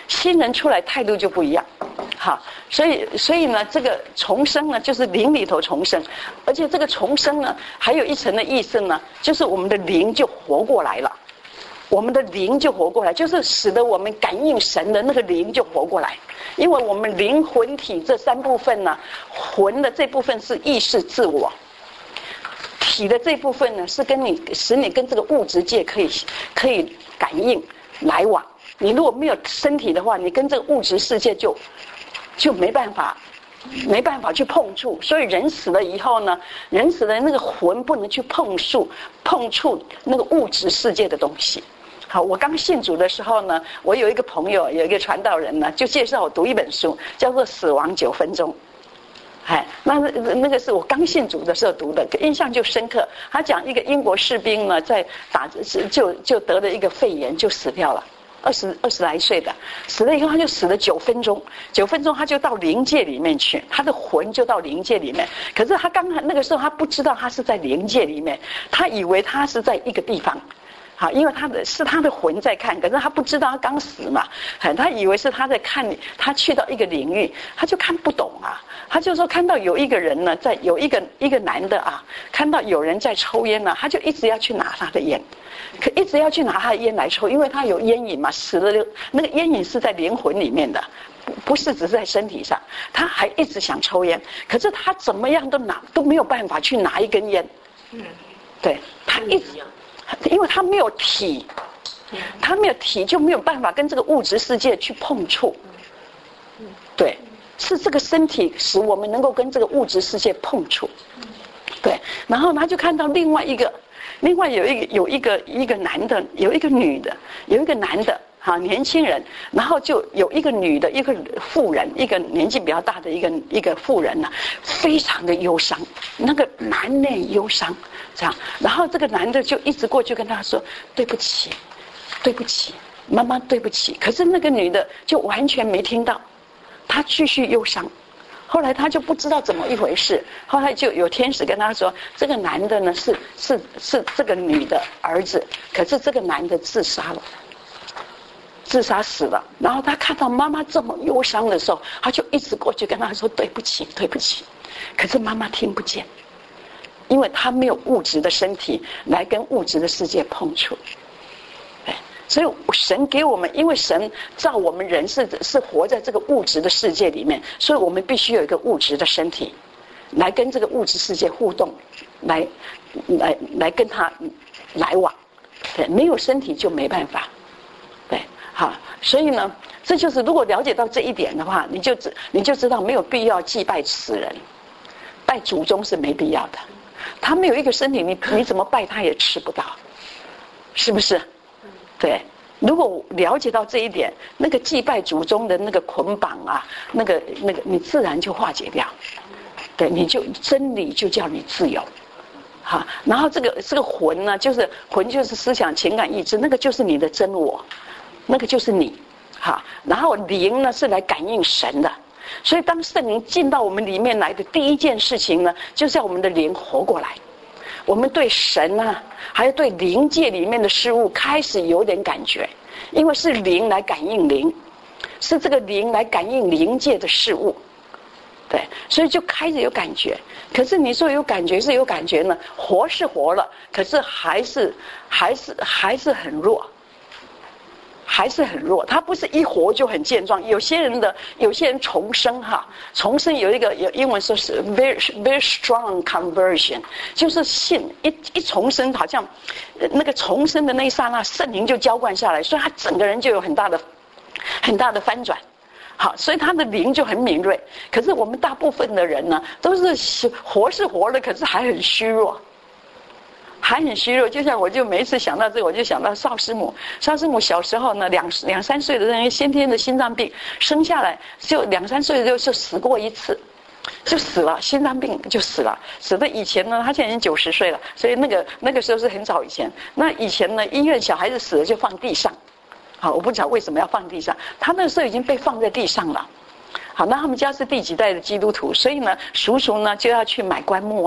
新人出来态度就不一样。好，所以呢，这个重生呢，就是灵里头重生，而且这个重生呢，还有一层的意思呢，就是我们的灵就活过来了。我们的灵就活过来，就是使得我们感应神的那个灵就活过来。因为我们灵魂体这三部分呢，魂的这部分是意识自我，体的这部分呢是使你跟这个物质界可以感应来往。你如果没有身体的话，你跟这个物质世界就没办法去碰触。所以人死了以后呢，人死了那个魂不能去碰触那个物质世界的东西。好，我刚信主的时候呢，我有一个朋友，有一个传道人呢，就介绍我读一本书，叫做《死亡9分钟》。那个是我刚信主的时候读的，印象就深刻。他讲一个英国士兵呢，在就得了一个肺炎，就死掉了。20来岁的，死了以后他就死了9分钟，9分钟他就到灵界里面去，他的魂就到灵界里面。可是他那个时候他不知道他是在灵界里面，他以为他是在一个地方。好，因为他的魂在看，可是他不知道他刚死嘛，他以为是他在看你，他去到一个领域，他就看不懂啊。他就说看到有一个人呢，有一个男的啊，看到有人在抽烟呢，他就一直要去拿他的烟，一直要去拿他的烟来抽，因为他有烟瘾嘛，死了那个烟瘾是在灵魂里面的，不是只是在身体上，他还一直想抽烟，可是他怎么样都没有办法去拿一根烟。对，他一直。因为他没有体，就没有办法跟这个物质世界去碰触。对，是这个身体使我们能够跟这个物质世界碰触。对，然后他就看到另外有一个男的，有一个女的，有一个男的。好，年轻人，然后就有一个女的，一个妇人，一个年纪比较大的一个妇人呢，非常的忧伤，那个满脸忧伤，这样，然后这个男的就一直过去跟他说：“对不起，对不起，妈妈，对不起。”可是那个女的就完全没听到，她继续忧伤。后来他就不知道怎么一回事，后来就有天使跟他说：“这个男的呢是这个女的儿子，可是这个男的自杀了。”自杀死了，然后他看到妈妈这么忧伤的时候，他就一直过去跟他说：“对不起，对不起。”可是妈妈听不见，因为他没有物质的身体来跟物质的世界碰触。所以神给我们，因为神造我们人是活在这个物质的世界里面，所以我们必须有一个物质的身体来跟这个物质世界互动，来跟他来往。对，没有身体就没办法。对。好，所以呢，这就是如果了解到这一点的话，你就知道没有必要祭拜死人，拜祖宗是没必要的。他没有一个身体，你怎么拜他也吃不到，是不是？对，如果了解到这一点，那个祭拜祖宗的那个捆绑啊，那个你自然就化解掉。对，你就真理就叫你自由。好，然后这个魂呢，魂就是思想、情感、意志，那个就是你的真我。那个就是你，好，然后灵呢是来感应神的，所以当圣灵进到我们里面来的第一件事情呢，就是要我们的灵活过来，我们对神啊，还有对灵界里面的事物开始有点感觉，因为是灵来感应灵，是这个灵来感应灵界的事物，对，所以就开始有感觉。可是你说有感觉是有感觉呢，活是活了，可是还是很弱。还是很弱，他不是一活就很健壮。有些人重生哈，重生有英文说是 very strong conversion， 就是信一重生，好像那个重生的那一刹那，圣灵就浇灌下来，所以他整个人就有很大的翻转。好，所以他的灵就很敏锐。可是我们大部分的人呢，都是活是活了，可是还很虚弱。还很虚弱，就像我就每一次想到这个，我就想到邵师母小时候呢，2、3岁的人先天的心脏病，生下来就2、3岁就死过一次，就死了，心脏病就死了。死的以前呢，他现在已经90岁了，所以那个时候是很早以前。那以前呢，医院小孩子死了就放地上，好，我不知道为什么要放地上，他那个时候已经被放在地上了。好，那他们家是第几代的基督徒，所以呢，叔叔呢就要去买棺木啊。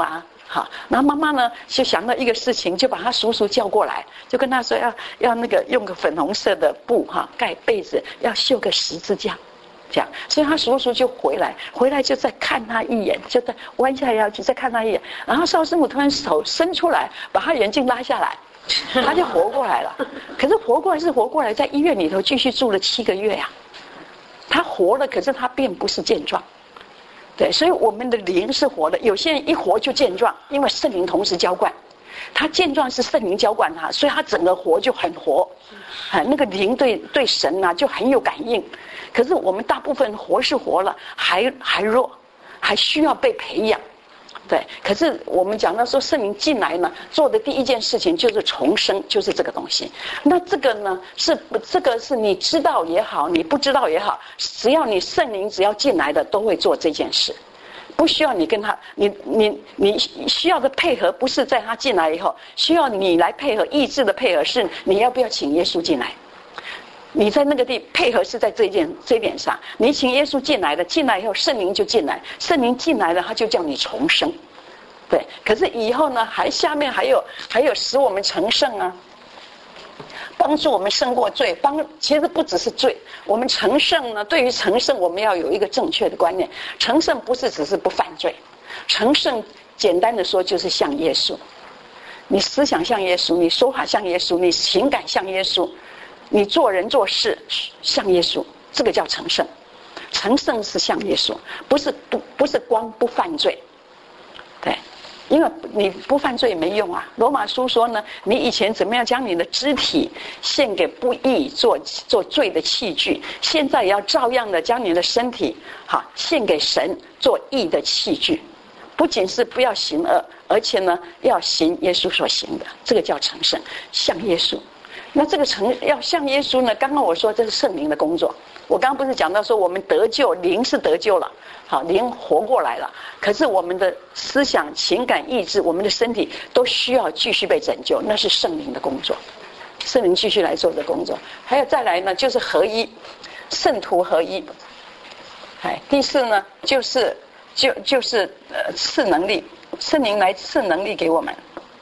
好，然后妈妈呢就想到一个事情，就把他叔叔叫过来，就跟他说要那个用个粉红色的布盖被子，要绣个十字架，这样。所以他叔叔就回来就再看他一眼，就再弯下腰去再看他一眼，然后邵师母突然手伸出来，把他眼镜拉下来，他就活过来了。可是活过来，在医院里头继续住了7个月呀。他活了，可是他并不是健壮。对，所以我们的灵是活的。有些人一活就健壮，因为圣灵同时浇灌。他健壮是圣灵浇灌他，所以他整个活就很活。那个灵对神啊就很有感应。可是我们大部分活是活了，还弱，还需要被培养。对，可是我们讲到说圣灵进来呢，做的第一件事情就是重生，就是这个东西。那这个呢，这个是你知道也好，你不知道也好，只要你圣灵只要进来的，都会做这件事，不需要你跟他，你需要的配合不是在他进来以后，需要你来配合，意志的配合是你要不要请耶稣进来。你在那个地配合是在这一点上，你请耶稣进来了，进来以后圣灵就进来，圣灵进来了，他就叫你重生。对，可是以后呢，下面还有使我们成圣啊，帮助我们胜过罪。其实不只是罪，我们成圣呢，对于成圣我们要有一个正确的观念。成圣不是只是不犯罪，成圣简单的说就是像耶稣，你思想像耶稣，你说话像耶稣，你情感像耶稣，你做人做事像耶稣，这个叫成圣。成圣是像耶稣，不是光不犯罪。对，因为你不犯罪没用啊。罗马书说呢，你以前怎么样将你的肢体献给不义做罪的器具，现在也要照样的将你的身体献给神做义的器具。不仅是不要行恶，而且呢要行耶稣所行的，这个叫成圣，像耶稣。那这个要像耶稣呢？刚刚我说这是圣灵的工作。我刚刚不是讲到说我们得救，灵是得救了，灵活过来了。可是我们的思想、情感、意志，我们的身体都需要继续被拯救，那是圣灵的工作。圣灵继续来做的工作。还有再来呢，就是合一，圣徒合一。第四呢，就是赐能力，圣灵来赐能力给我们。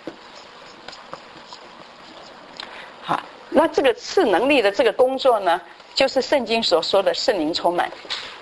好，那这个赐能力的这个工作呢，就是圣经所说的圣灵充满。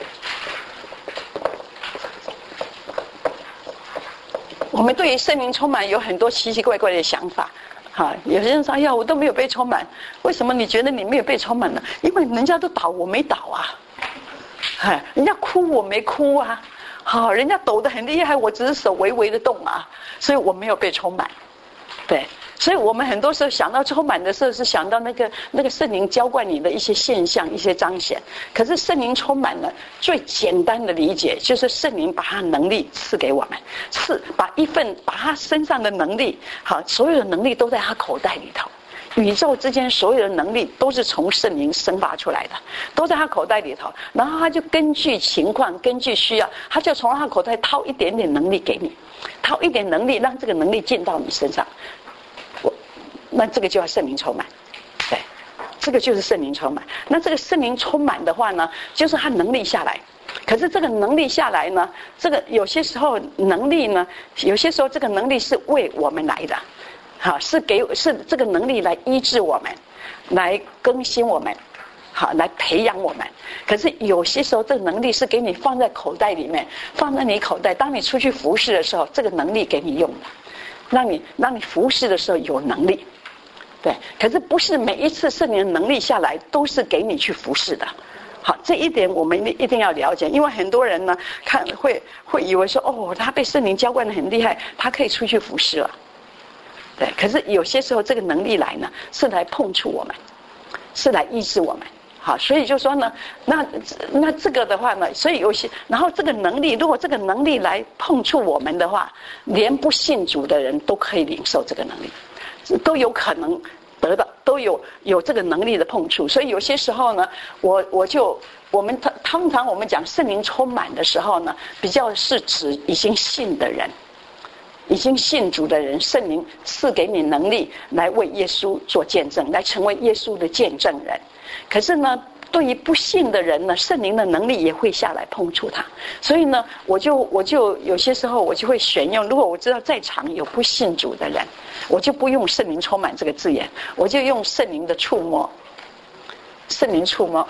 我们对于圣灵充满有很多奇奇怪怪的想法。有些人说：“哎呀，我都没有被充满。”为什么你觉得你没有被充满呢？因为人家都倒，我没倒啊。人家哭，我没哭啊。人家抖得很厉害，我只是手微微的动啊，所以我没有被充满。对。所以我们很多时候想到充满的时候，是想到那个圣灵浇灌你的一些现象、一些彰显。可是圣灵充满了，最简单的理解就是圣灵把他能力赐给我们，把他身上的能力，所有的能力都在他口袋里头。宇宙之间所有的能力都是从圣灵生发出来的，都在他口袋里头。然后他就根据情况、根据需要，他就从他口袋掏一点点能力给你，掏一点能力，让这个能力进到你身上。那这个就要圣灵充满。对，这个就是圣灵充满。那这个圣灵充满的话呢，就是他能力下来。可是这个能力下来呢，这个有些时候能力呢，有些时候这个能力是为我们来的，是这个能力来医治我们，来更新我们，来培养我们。可是有些时候这个能力是给你放在口袋里面，放在你口袋，当你出去服侍的时候，这个能力给你用的，让你服侍的时候有能力。对，可是不是每一次圣灵的能力下来都是给你去服侍的。好，这一点我们一定要了解，因为很多人呢会以为说，他被圣灵浇灌得很厉害，他可以出去服侍了。对，可是有些时候这个能力来呢，是来碰触我们，是来医治我们。好，所以就说呢，那这个的话呢，所以有些，然后这个能力，如果这个能力来碰触我们的话，连不信主的人都可以领受这个能力。都有可能得到，都有这个能力的碰触。所以有些时候呢，我们通常我们讲圣灵充满的时候呢，比较是指已经信的人，已经信主的人，圣灵赐给你能力来为耶稣做见证，来成为耶稣的见证人。可是呢， 对于不信的人呢，圣灵的能力也会下来碰触他。所以呢，我就有些时候我就会选用，如果我知道在场有不信主的人，我就不用圣灵充满这个字眼，我就用圣灵的触摸。圣灵触摸。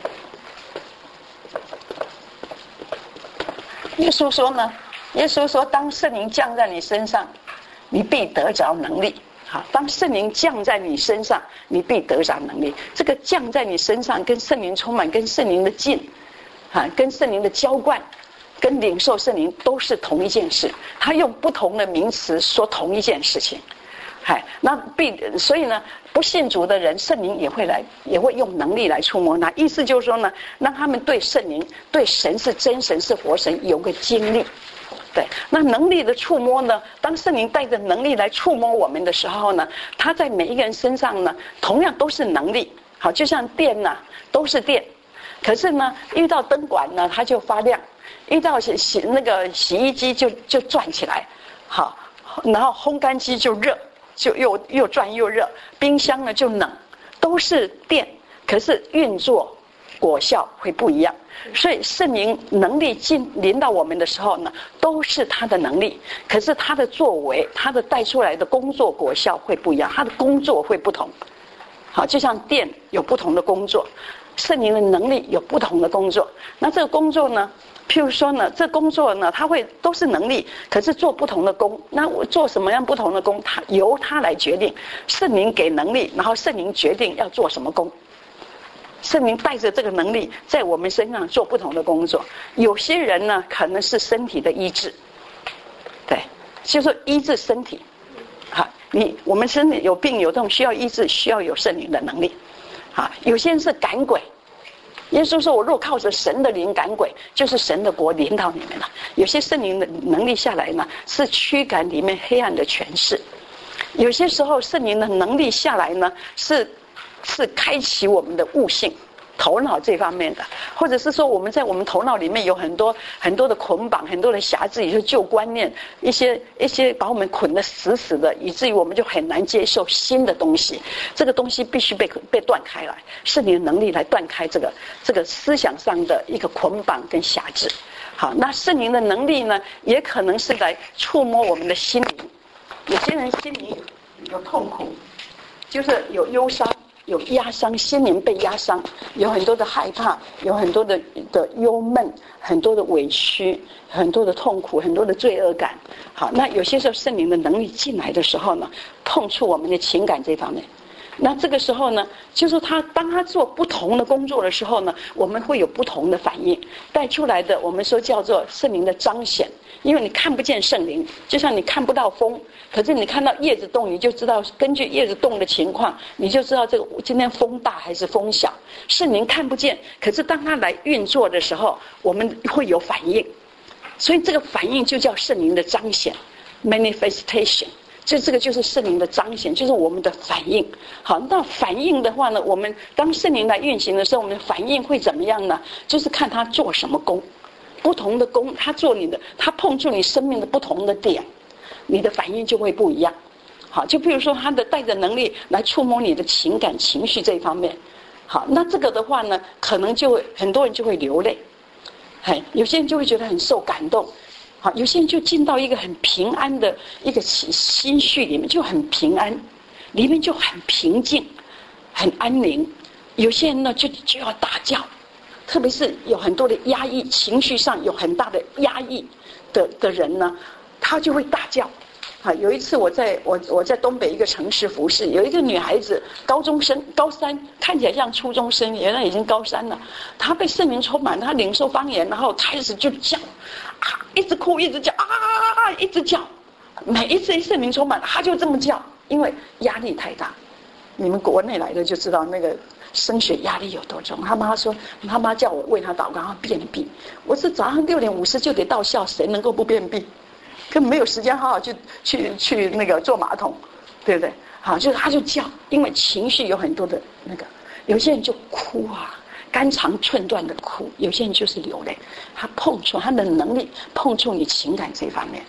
耶稣说呢，耶稣说，当圣灵降在你身上，你必得着能力。好，当圣灵降在你身上，你必得着能力。这个降在你身上，跟圣灵充满，跟圣灵的浸，跟圣灵的浇灌，跟领受圣灵都是同一件事。他用不同的名词说同一件事情。所以呢，不信主的人，圣灵也会用能力来触摸。那意思就是说呢，让他们对圣灵、对神是真神是活神有个经历。对，那能力的触摸呢？当圣灵带着能力来触摸我们的时候呢，他在每一个人身上呢，同样都是能力。好，就像电呐，都是电。可是呢，遇到灯管呢，它就发亮；遇到那个洗衣机就转起来。好，然后烘干机就热，就又转又热；冰箱呢就冷，都是电，可是运作果效会不一样。所以圣灵能力临到我们的时候呢，都是他的能力，可是他的作为，他的带出来的工作果效会不一样，他的工作会不同。好，就像电有不同的工作，圣灵的能力有不同的工作。那这个工作呢，譬如说呢，这工作呢，它会都是能力，可是做不同的工。那我做什么样不同的工，由他来决定。圣灵给能力，然后圣灵决定要做什么工。圣灵带着这个能力在我们身上做不同的工作。有些人呢，可能是身体的医治，对，就是说医治身体。好，我们身体有病有痛需要医治，需要有圣灵的能力。好，有些人是赶鬼。耶稣说，我若靠着神的灵赶鬼，就是神的国临到你们了。有些圣灵的能力下来呢，是驱赶里面黑暗的权势。有些时候圣灵的能力下来呢，是开启我们的悟性、头脑这方面的，或者是说我们在我们头脑里面有很多很多的捆绑、很多的辖制，也就是旧观念，一些把我们捆得死死的，以至于我们就很难接受新的东西。这个东西必须被断开来，圣灵的能力来断开这个思想上的一个捆绑跟辖制。好，那圣灵的能力呢，也可能是来触摸我们的心灵。有些人心里有痛苦，就是有忧伤。有压伤，心灵被压伤，有很多的害怕，有很多的忧闷，很多的委屈，很多的痛苦，很多的罪恶感。好，那有些时候圣灵的能力进来的时候呢，碰触我们的情感这方面。那这个时候呢，就是当他做不同的工作的时候呢，我们会有不同的反应，带出来的我们说叫做圣灵的彰显。因为你看不见圣灵，就像你看不到风，可是你看到叶子动，你就知道根据叶子动的情况，你就知道这个今天风大还是风小。圣灵看不见，可是当它来运作的时候，我们会有反应，所以这个反应就叫圣灵的彰显 （manifestation）。这个就是圣灵的彰显，就是我们的反应。好，那反应的话呢，我们当圣灵来运行的时候，我们的反应会怎么样呢？就是看他做什么工。不同的工，他碰触你生命的不同的点，你的反应就会不一样。好，就比如说他带着能力来触摸你的情感情绪这一方面。好，那这个的话呢，可能就会很多人就会流泪，有些人就会觉得很受感动。好，有些人就进到一个很平安的一个心绪里面，就很平安，里面就很平静，很安宁。有些人呢就要大叫。特别是有很多的压抑，情绪上有很大的压抑的人呢，他就会大叫。有一次我在东北一个城市服侍，有一个女孩子，高中生，高三，看起来像初中生，原来已经高三了。她被圣灵充满，她领受方言，然后开始就叫，一直哭，一直叫，一直叫。每一次圣灵充满，她就这么叫，因为压力太大。你们国内来的就知道那个升学压力有多重。他妈说，他妈叫我为他祷告，他便秘。我是早上6点50就得到校，谁能够不便秘？根本没有时间好好去那个坐马桶，对不对？好，就是他就叫，因为情绪有很多的那个，有些人就哭啊，肝肠寸断的哭；有些人就是流泪，他碰触他的能力，碰触你情感这方面。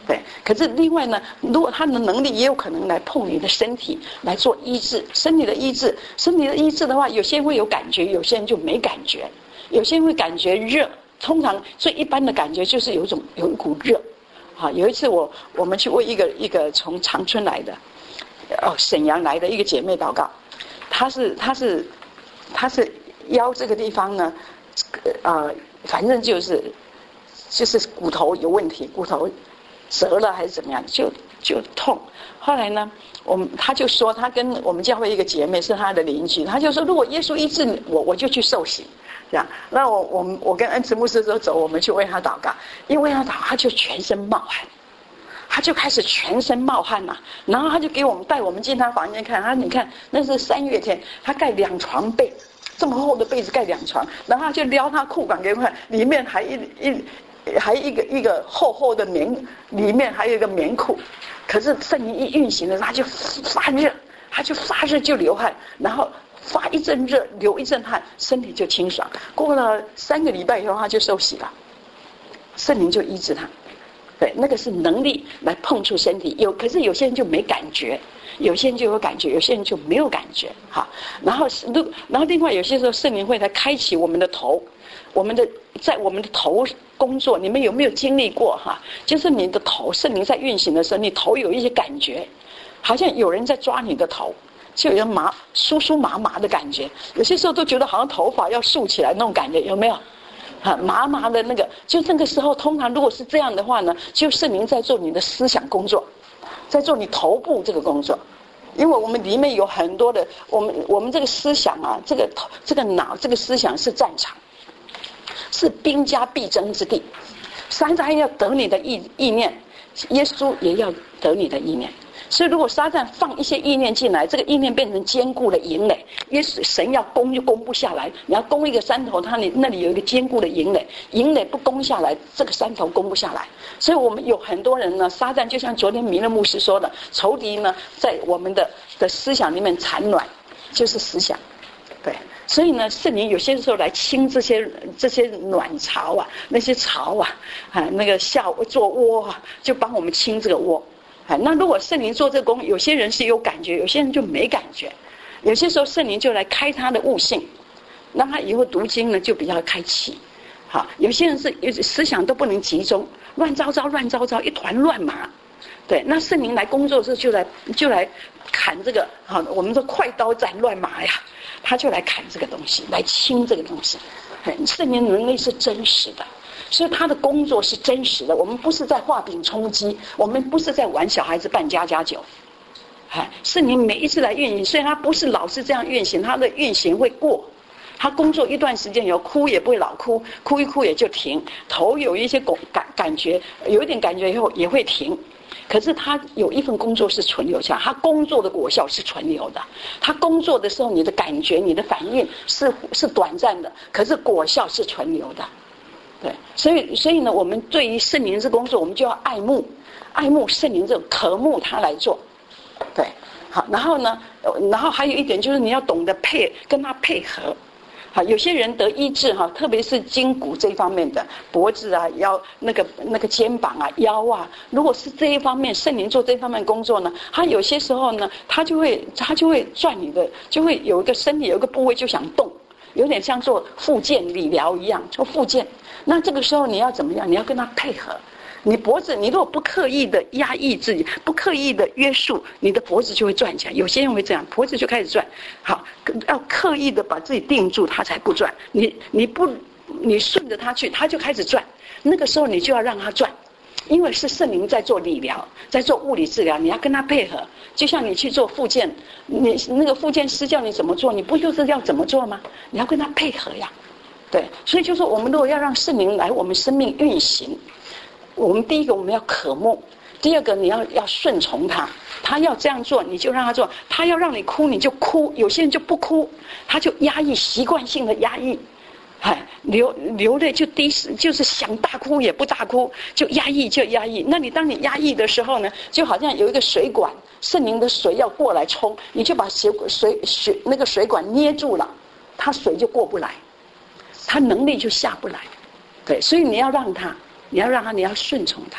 对，可是另外呢，如果他的能力也有可能来碰你的身体来做医治，身体的医治的话，有些人会有感觉，有些人就没感觉，有些人会感觉热，通常最一般的感觉就是有一股热。有一次我们去为一个从长春来的沈阳来的一个姐妹祷告，她是腰这个地方呢，反正就是骨头有问题，骨头折了还是怎么样，就痛。后来呢，他就说，他跟我们教会一个姐妹是他的邻居，他就说，如果耶稣医治我就去受洗，这样。那我跟恩慈牧师说走，我们去为他祷告，因为他祷告，他就全身冒汗，他就开始全身冒汗呐，然后他就带我们进他房间看，你看那是3月天，他盖2床被，这么厚的被子盖2床，然后他就撩他裤管给我看，里面还一个厚厚的棉，里面还有一个棉裤。可是圣灵一运行的时候，他就发热就流汗，然后发一阵热流一阵汗，身体就清爽。过了3个礼拜以后，他就受洗了，圣灵就医治他。对，那个是能力来碰触身体，可是有些人就没感觉，有些人就有感觉，有些人就没有感觉。好，然后另外有些时候圣灵会来开启我们的头，在我们的头工作，你们有没有经历过哈？就是你的头圣灵在运行的时候，你头有一些感觉，好像有人在抓你的头，就有酥麻的感觉，有些时候都觉得好像头发要竖起来那种感觉，有没有？麻的那个，就那个时候，通常如果是这样的话呢，就圣灵在做你的思想工作，在做你头部这个工作，因为我们里面有很多的，我们这个思想啊，这个脑，这个思想是战场，是兵家必争之地，撒旦要得你的意念，耶稣也要得你的意念。所以如果撒旦放一些意念进来，这个意念变成坚固的营垒，神要攻就攻不下来，你要攻一个山头，那里有一个坚固的营垒，营垒不攻下来，这个山头攻不下来。所以我们有很多人呢，撒旦就像昨天弥勒牧师说的，仇敌呢在我们的思想里面产卵，就是思想。对，所以呢，圣灵有些时候来清这些卵巢啊，那些巢啊，那个做窝啊，就帮我们清这个窝。那如果圣灵做这个工，有些人是有感觉，有些人就没感觉。有些时候圣灵就来开他的悟性，让他以后读经呢就比较开启。好，有些人是思想都不能集中，乱糟糟，一团乱麻。对，那圣灵来工作的时候就来砍这个，好，我们说快刀斩乱麻呀，他就来砍这个东西，来清这个东西。圣灵能力是真实的。所以他的工作是真实的，我们不是在画饼充饥，我们不是在玩小孩子扮家家酒。圣灵每一次来运行，虽然他不是老是这样运行，他的运行会过，他工作一段时间以后，哭也不会老哭，哭一哭也就停，头有一些感觉，有一点感觉以后也会停。可是他有一份工作是存留下，他工作的果效是存留的。他工作的时候，你的感觉、你的反应是短暂的，可是果效是存留的。对，所以呢，我们对于圣灵这工作，我们就要爱慕圣灵这种，渴慕他来做。对，好，然后还有一点就是你要懂得跟他配合。好，有些人得医治哈，特别是筋骨这一方面的，脖子啊、腰那个肩膀啊、腰啊，如果是这一方面，圣灵做这一方面工作呢，他有些时候呢，他就会转你的，就会有一个身体有一个部位就想动。有点像做复健理疗一样，做复健。那这个时候你要怎么样？你要跟他配合。你脖子，你如果不刻意的压抑自己，不刻意的约束，你的脖子就会转起来。有些人会这样，脖子就开始转。好，要刻意的把自己定住，他才不转。你顺着他去，他就开始转。那个时候你就要让他转。因为是圣灵在做理疗，在做物理治疗，你要跟他配合。就像你去做复健，你那个复健师叫你怎么做，你不就是要怎么做吗？你要跟他配合呀。对，所以就说我们如果要让圣灵来我们生命运行，我们第一个我们要渴慕，第二个你要顺从他，他要这样做你就让他做，他要让你哭你就哭，有些人就不哭，他就压抑，习惯性的压抑。流泪就是想大哭也不大哭，就压抑。那你当你压抑的时候呢，就好像有一个水管，圣灵的水要过来冲，你就把那个水管捏住了，它水就过不来，它能力就下不来。对，所以你要让他，你要顺从他。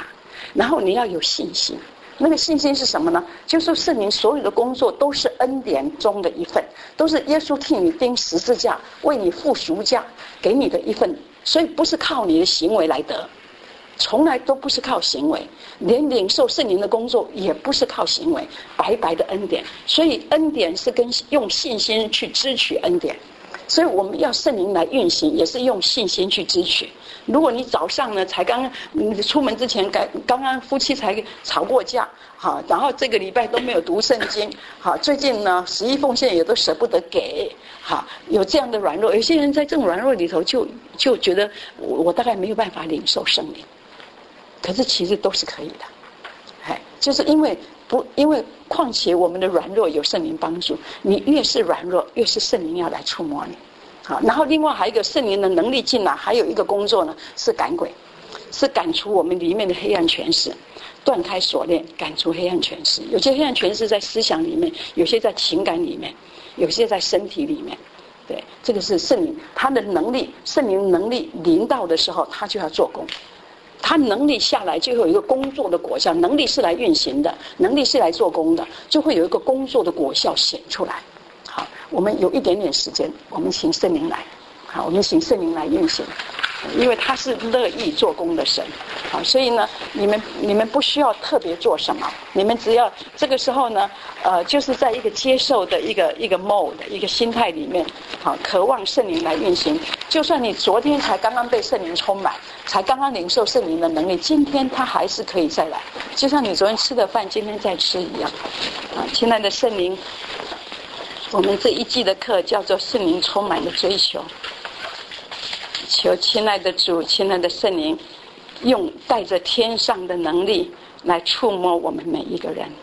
然后你要有信心。那个信心是什么呢？就是说圣灵所有的工作都是恩典中的一份，都是耶稣替你钉十字架，为你付赎价，给你的一份，所以不是靠你的行为来得，从来都不是靠行为，连领受圣灵的工作也不是靠行为，白白的恩典。所以恩典是跟用信心去支取恩典，所以我们要圣灵来运行，也是用信心去支取。如果你早上呢才你出门之前刚刚夫妻才吵过架，好，然后这个礼拜都没有读圣经，好，最近呢十一奉献也都舍不得给，好，有这样的软弱，有些人在这种软弱里头就觉得我大概没有办法领受圣灵，可是其实都是可以的，就是因为况且我们的软弱有圣灵帮助，你越是软弱，越是圣灵要来触摸你。好，然后另外还有一个圣灵的能力进来，还有一个工作呢，是赶鬼，是赶除我们里面的黑暗权势，断开锁链，赶除黑暗权势。有些黑暗权势在思想里面，有些在情感里面，有些在身体里面。对，这个是圣灵他的能力，圣灵能力临到的时候，他就要做工。他能力下来，就会有一个工作的果效。能力是来运行的，能力是来做工的，就会有一个工作的果效显出来。好，我们有一点点时间，我们请圣灵来。好，我们请圣灵来运行，因为他是乐意做工的神。好，所以呢，你们不需要特别做什么，你们只要这个时候呢，就是在一个接受的一个 mode 一个心态里面，好，渴望圣灵来运行。就算你昨天才刚刚被圣灵充满，才刚刚领受圣灵的能力，今天他还是可以再来，就像你昨天吃的饭，今天再吃一样。啊，亲爱的圣灵。我们这一季的课叫做圣灵充满的追求，求亲爱的主，亲爱的圣灵，用带着天上的能力来触摸我们每一个人。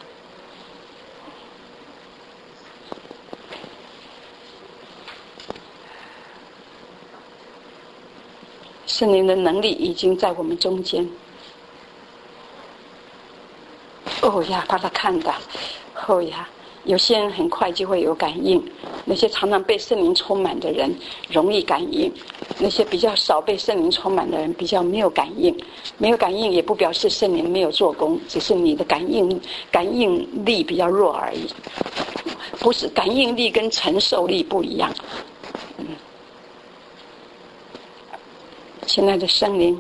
圣灵的能力已经在我们中间。哦呀，把它看到，哦呀。有些人很快就会有感应，那些常常被圣灵充满的人容易感应，那些比较少被圣灵充满的人比较没有感应。没有感应也不表示圣灵没有做工，只是你的感应力比较弱而已。不是，感应力跟承受力不一样。亲爱的圣灵，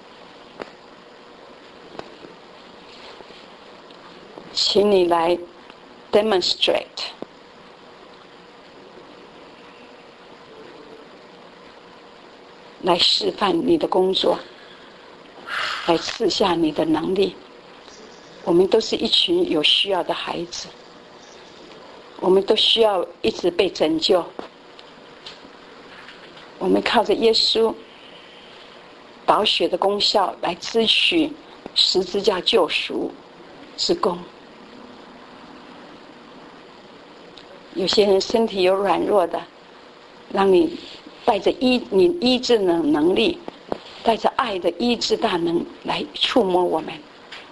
请你来demonstrate， 来示范你的工作，来赐下你的能力。我们都是一群有需要的孩子，我们都需要一直被拯救。我们靠着耶稣宝血的功效来支取十字架救赎之功。有些人身体有软弱的，让你带着你医治的能力，带着爱的医治大能来触摸我们，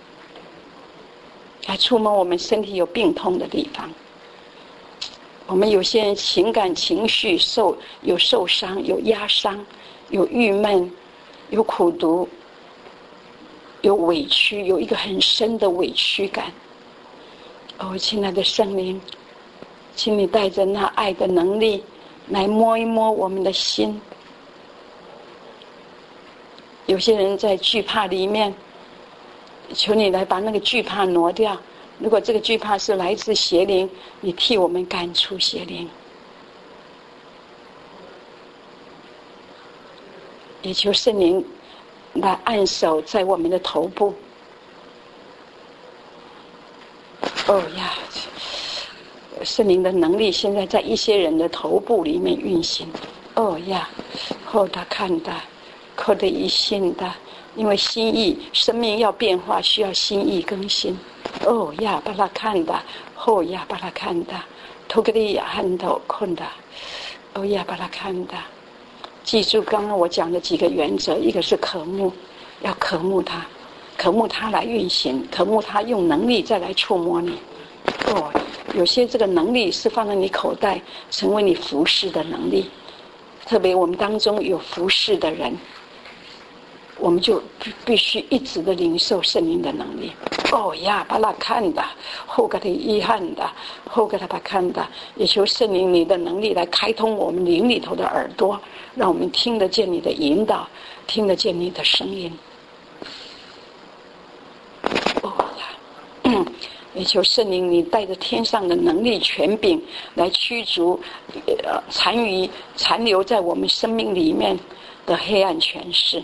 来触摸我们身体有病痛的地方。我们有些人情感情绪有受伤，有压伤，有郁闷，有苦毒，有委屈，有一个很深的委屈感。哦，亲爱的圣灵，请你带着那爱的能力来摸一摸我们的心。有些人在惧怕里面，求你来把那个惧怕挪掉。如果这个惧怕是来自邪灵，你替我们赶出邪灵。也求圣灵来按手在我们的头部。哦呀，圣灵的能力现在在一些人的头部里面运行。哦呀，后他看的，可得一信的，因为心意生命要变化，需要心意更新。哦呀，把它看的，后呀，把它看的，头个的hand头困的，哦呀，把它看的。记住刚刚我讲的几个原则，一个是渴慕，要渴慕它，渴慕它来运行，渴慕它用能力再来触摸你。哦，有些这个能力是放在你口袋，成为你服侍的能力。特别我们当中有服侍的人， 我们就必须一直的领受圣灵的能力。哦呀，巴拉看的，后给他遗憾的，后给他把看的，也求圣灵你的能力来开通我们灵里头的耳朵，让我们听得见你的引导，听得见你的声音。哦呀，也求圣灵你带着天上的能力权柄来驱逐残留在我们生命里面的黑暗权势。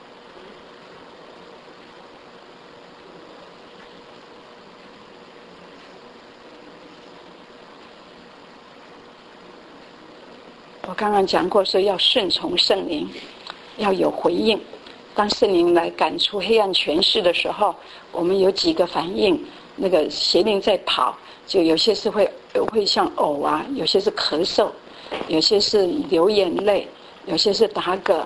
我刚刚讲过说要顺从圣灵，要有回应。当圣灵来赶出黑暗权势的时候，我们有几个反应。那个邪灵在跑，就有些是会像呕啊，有些是咳嗽，有些是流眼泪，有些是打嗝，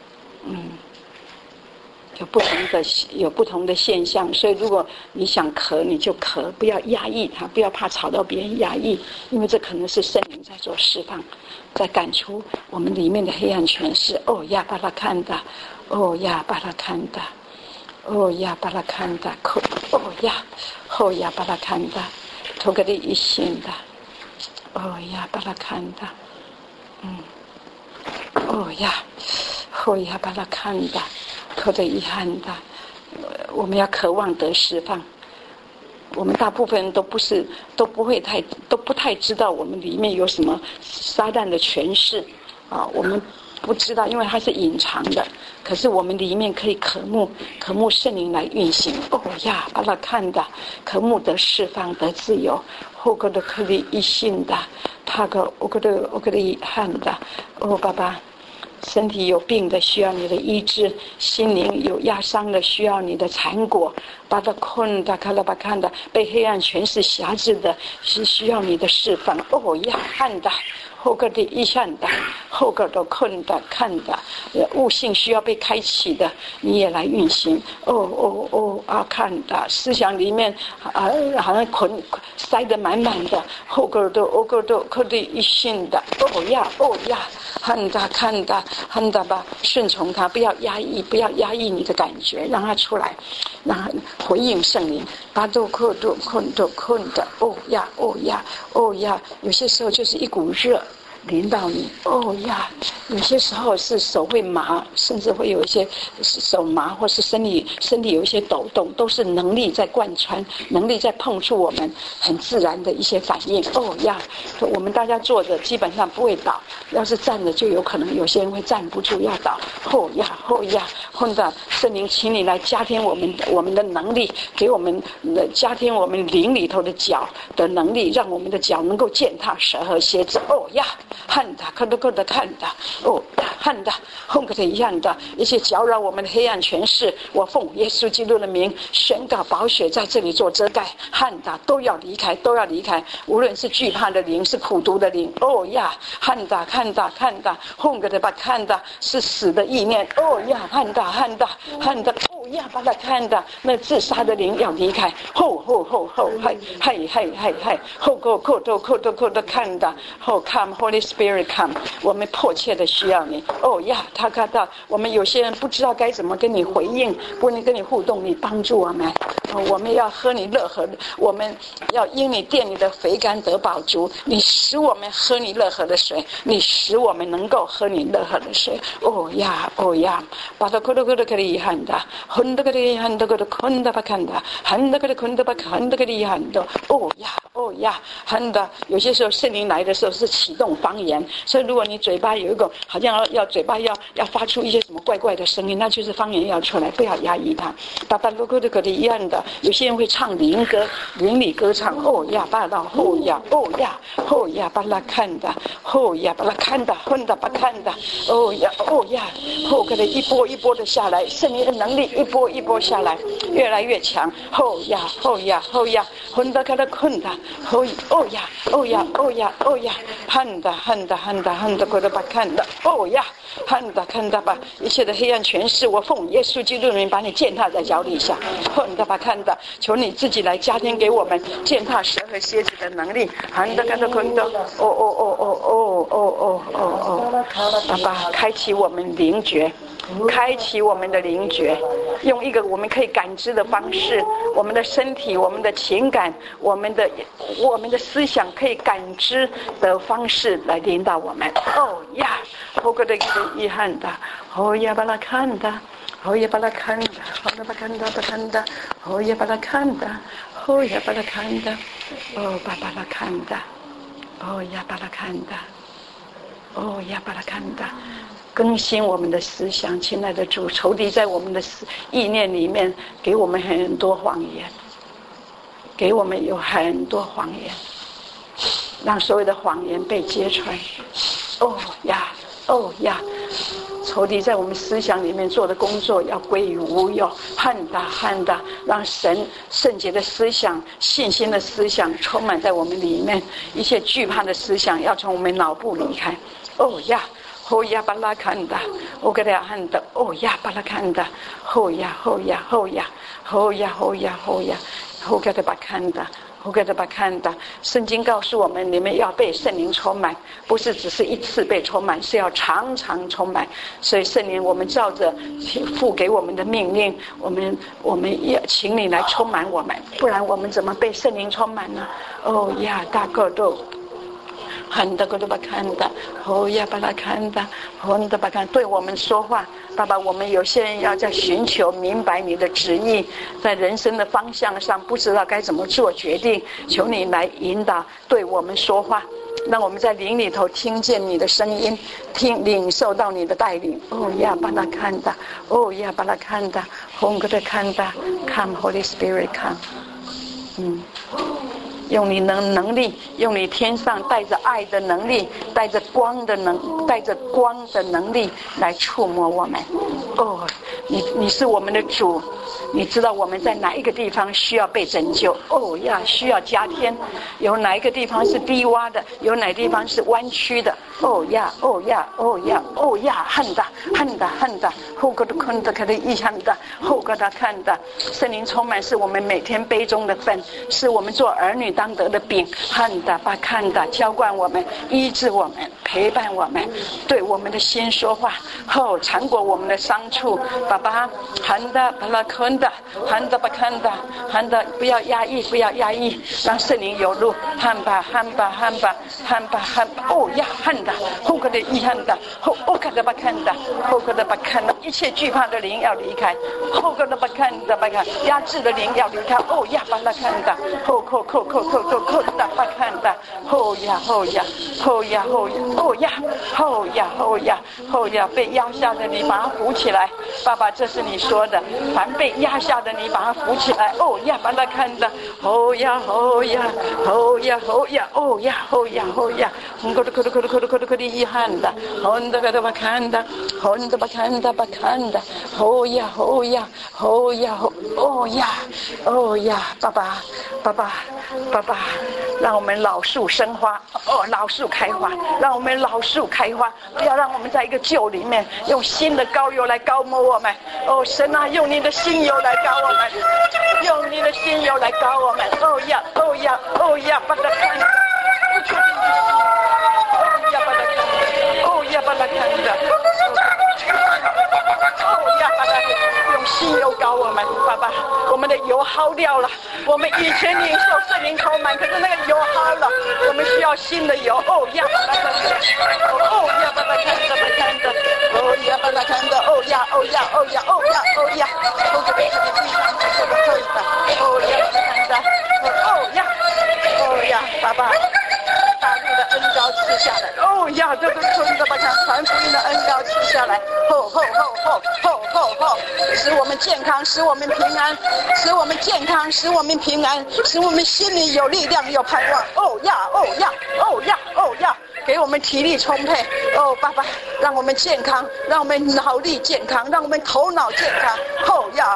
有不同的现象。所以如果你想咳你就咳，不要压抑它，不要怕吵到别人压抑，因为这可能是圣灵在做释放，在赶出我们里面的黑暗权势。哦呀巴拉看的，哦呀巴拉看的，哦呀巴拉看的，哦呀后呀巴拉看的，托格的一心的，哦呀巴拉看的，哦呀后呀巴拉看的，托的遗憾的。我们要渴望得释放。我们大部分人都不太知道我们里面有什么撒旦的权势啊，我们不知道，因为它是隐藏的。可是我们里面可以渴慕圣灵来运行。哦呀，把它看的，渴慕得释放得自由，后个的可以一性的，他个我个的遗憾的。哦，爸爸。身体有病的需要你的医治，心灵有压伤的需要你的缠裹，把它困的看了吧看的，被黑暗权势辖制的是需要你的释放。哦呀，看的后个的一项的，后个的困的看的，悟性需要被开启的，你也来运行。看的思想里面好像塞得满满的，后个的可的一性的。哦呀，看的吧，顺从他，不要压抑你的感觉，让他出来，让他回应圣灵。巴多克多困的，哦呀，有些时候就是一股热淋到你。哦呀，有些时候是手会麻，甚至会有一些手麻，或是身体有一些抖动，都是能力在贯穿，能力在碰触我们很自然的一些反应。哦呀，我们大家坐着基本上不会倒，要是站着就有可能有些人会站不住要倒。后呀，混的圣灵，请你来加添我们的能力，给我们加添我们灵里头的脚的能力，让我们的脚能够践踏蛇和蝎子。哦呀，看的看的，哦看的混个的一样的一些搅扰我们的黑暗权势，我奉耶稣基督的名宣告，宝血在这里做遮盖，看的都要离开，无论是惧怕的灵，是苦毒的灵。哦呀，看的混个的把看的是死的意念。哦呀，看的哦呀，把它看的那自杀的灵要离开。后后扣看的后 come Holy Spirit come， 我们迫切的需要你。哦呀，他看到我们有些人不知道该怎么跟你回应，不能跟你互动，你帮助我们。我们要喝你乐河，我们要因你殿里的肥甘得饱足，你使我们喝你乐河的水，你使我们能够喝你乐河的水。哦呀，把它扣的可以喊的，很的可以喊的，困的把看的，很的可以困的把很的可以喊的。哦呀，很的。有些时候圣灵来的时候是启动方言，所以如果你嘴巴有一个好像要嘴巴要发出一些什么怪怪的声音，那就是方言要出来，不要压抑它。巴巴罗哥的可的一样的，有些人会唱灵歌，灵里歌唱。哦呀，巴到后呀，后呀，巴拉看的，后呀，巴拉看的，混的巴看的。哦呀，后可的一波一波的下来，圣灵的能力一波一波下来，越来越强。后呀，混的可的困的，后哦呀，恨的，过得把看的。哦呀，恨的吧，一切的黑暗权势，我奉耶稣基督的名把你践踏在脚底下。恨的吧，看的，求你自己来加添给我们践踏蛇和蝎子的能力，爸爸开启我们灵觉，开启我们的灵觉，用一个我们可以感知的方式，我们的身体、我们的情感、我们的思想可以感知的方式来领导我们。哦呀，我觉得遗憾的，哦呀，把它看的，哦呀，把它看的，哦呀，把它看的，看的，哦呀，把它看的，哦呀，把它看的，哦，把它看的，哦呀，把它看的，哦呀，把它看的。更新我们的思想，亲爱的主，仇敌在我们的意念里面给我们很多谎言，给我们有很多谎言，让所有的谎言被揭穿。哦呀，哦呀，仇敌在我们思想里面做的工作要归于无有，恨的，让神圣洁的思想、信心的思想充满在我们里面，一切惧怕的思想要从我们脑部离开。哦呀。哦呀，巴拉看的，我给大家看的。哦呀，巴拉看的。哦呀，哦呀，哦呀，哦呀，哦呀，哦呀，我给大家看的，我给大家看的。圣经告诉我们，你们要被圣灵充满，不是只是一次被充满，是要常常充满。所以圣灵，我们照着父给我们的命令，我们要请你来充满我们，不然我们怎么被圣灵充满呢？哦呀，大个都。很的，都把看的，哦呀，把它看的，很的把看，对我们说话，爸爸，我们有些人要在寻求明白你的旨意，在人生的方向上不知道该怎么做决定，求你来引导，对我们说话，让我们在灵里头听见你的声音，领受到你的带领。哦呀，把它看的，哦呀，把它看的，红哥的看的 ，Come Holy Spirit come， 用你能力，用你天上带着爱的能力，带着光的能力来触摸我们。哦，你是我们的主，你知道我们在哪一个地方需要被拯救。哦呀，需要加添，有哪一个地方是低洼的，有哪地方是弯曲的。哦呀，哦呀，哦呀，哦呀，恨的，后个的困的，可的遗憾的，后个的看的，圣灵充满是我们每天杯中的份，是我们做儿女当得的饼，恨的把看的浇灌我们，医治我们，陪伴我们，对我们的心说话，后缠过我们的伤处。爸爸，恨的把它困的，恨的把看的，恨的不要压抑，不要压抑，让圣灵有路，恨吧，哦呀，恨的，后个的遗憾的，后个的把看的，后个的把看的，一切惧怕的灵要离开，后个的把看的把看，压制的灵要离开。哦呀，把它看的，后的把看的，后呀，哦呀，被压下的你把它扶起来，爸爸，这是你说的，凡被压下的你把它扶起来。哦呀，把它看的，哦呀，可的遗憾的，很的把看的，很的把看的，把看的，哦呀，爸爸，让我们老树生花，老树开花，让我们老树开花，不要让我们在一个旧里面用新的膏油来膏抹我们。哦，神啊，用你的新油来膏我们，用你的新油来膏我们。哦呀，把它看的，不确定的心，哦呀，把它看的，哦呀，把它看的，哦呀，把它用新油膏我们，爸爸，我们的油耗掉了。我们以前领受圣灵充满，可是那个油耗了，我们需要新的油。哦呀，把它看的，哦呀，把它看的，哦呀，把它看的，哦呀，哦呀，哦呀，哦呀，哦呀，哦这个是你地上的这个可以的，哦呀，把它看的，哦呀，爸爸。大陆的恩膏赐下来，哦呀，这个村的把它传福音的恩膏赐下来，使我们健康，使我们平安，使我们健康，使我们平安，使我们心里有力量，有盼望。哦呀，给我们体力充沛。哦，爸爸，让我们健康，让我们脑力健康，让我们头脑健康。后呀，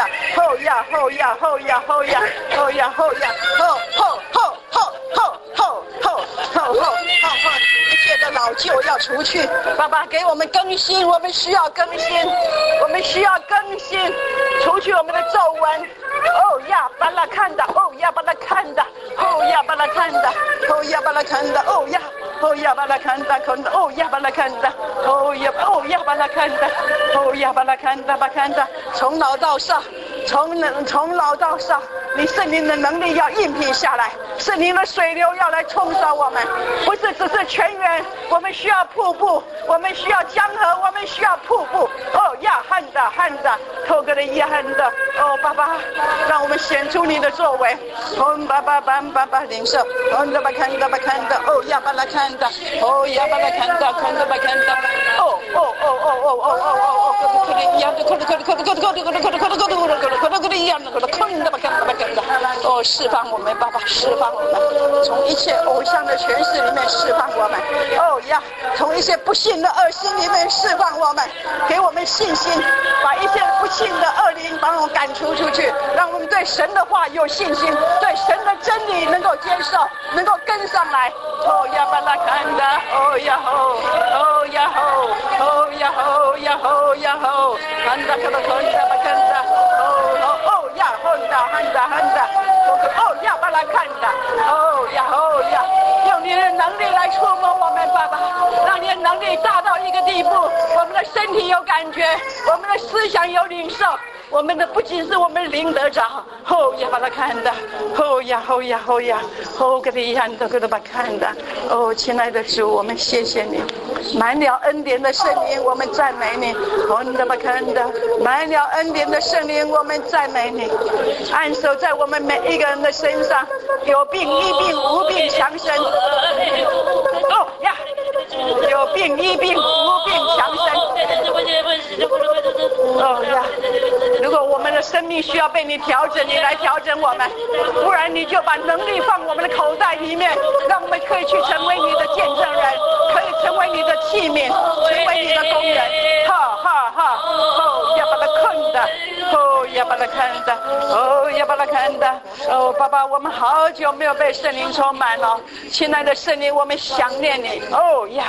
一切的老旧要除去。爸爸给我们更新，我们需要更新， 除去我们的皱纹。哦呀，巴拉看的，哦呀，巴拉看的，哦呀，巴拉看的，哦呀，巴拉看的，哦呀，哦呀，巴拉看的，哦呀，巴拉看的，哦呀，哦呀，巴拉看的，哦呀，巴拉看的，巴看的，从老到少，从老到少，你圣灵的能力要应聘下来，圣灵的水流要来冲刷我们，不是只是泉源，我们需要瀑布，我们需要江河，我们需要瀑布。哦呀，汉的，透过的一汉的，哦爸爸，让我们显出你的作为。哦爸爸领受，哦的巴看的，哦呀巴拉看的，哦呀巴拉看的，看的，哦，哦，释放我们，爸爸释放我们，从一切偶像的权势里面释放我们。哦呀，从一些不信的恶心里面释放我们，给我们信心，把一些不信的恶灵把我们赶出去，让我们对神的话有信心，对神的真理能够接受，能够跟上来。哦呀，巴拉看的，哦呀吼，哦呀吼，哦呀吼呀吼呀吼，看的，哦呀吼的，哦呀巴拉看的，哦呀，用你的能力来触摸我们，爸爸，让你的能力大到一个地步，我们的身体有感觉，我们的思想有领受。我们的不仅是我们灵得着，后呀把它看的，后呀，后给你看的，给他把看的。哦，亲爱的主，我们谢谢你，满了恩典的圣灵，我们赞美你。哦，你把看的，满了恩典的圣灵，我们赞美你。按手在我们每一个人的身上，有病医病，无病强身。哦呀，有病医病，无病强身。哦呀。如果我们的生命需要被你调整，你来调整我们，不然你就把能力放我们的口袋里面，让我们可以去成为你的见证人，可以成为你的器皿，成为你的工人。哦，要把它看的，哦，要把它看的，哦，要把它看的。哦，爸爸，我们好久没有被圣灵充满了，亲爱的圣灵，我们想念你。哦呀，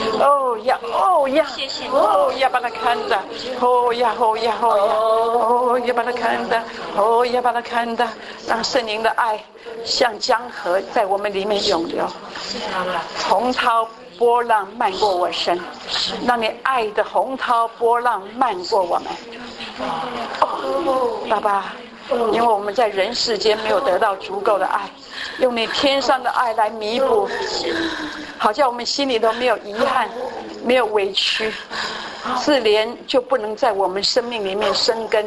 谢谢你。哦，要把它看的，哦呀，哦，要把它看的，哦，要把它看的，让圣灵的爱像江河在我们里面涌流，洪涛波浪漫过我身，让你爱的洪涛波浪漫过我们。哦，爸爸，因为我们在人世间没有得到足够的爱，用你天上的爱来弥补，好像我们心里都没有遗憾，没有委屈，自怜就不能在我们生命里面生根。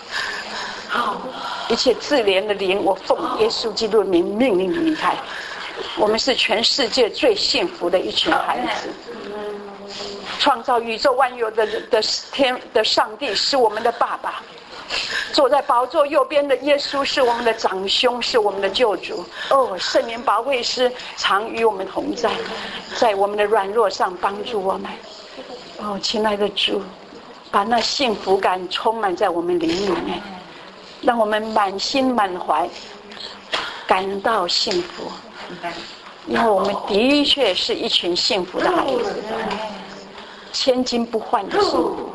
一切自怜的灵，我奉耶稣基督的名命令你离开。我们是全世界最幸福的一群孩子。创造宇宙万有的天的上帝是我们的爸爸，坐在宝座右边的耶稣是我们的长兄，是我们的救主。哦，圣灵保惠师常与我们同在，在我们的软弱上帮助我们。哦，亲爱的主，把那幸福感充满在我们灵里面，让我们满心满怀感到幸福，因为我们的确是一群幸福的孩子，千金不换的幸福。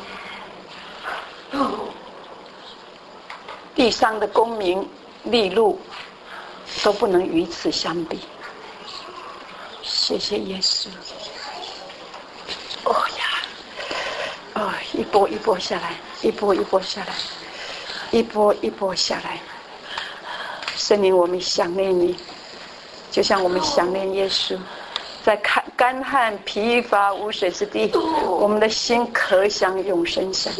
地上的功名利禄都不能与此相比。谢谢耶稣。哦呀，哦，一波一波下来，一波一波下来，一波一波下来。圣灵，我们想念你，就像我们想念耶稣，在干旱疲乏无水之地，我们的心可想永生神。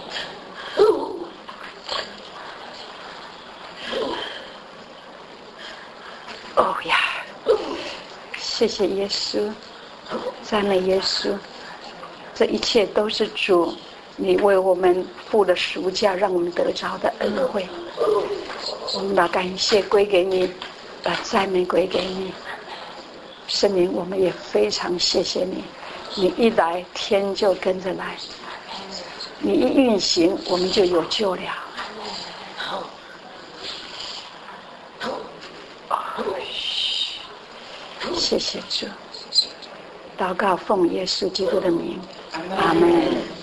哦呀，谢谢耶稣，赞美耶稣，这一切都是主你为我们付了赎价，让我们得着的恩惠。我们把感谢归给你，把赞美归给你。圣灵，我们也非常谢谢你，你一来天就跟着来，你一运行我们就有救了。谢谢主，祷告奉耶稣基督的名，阿门。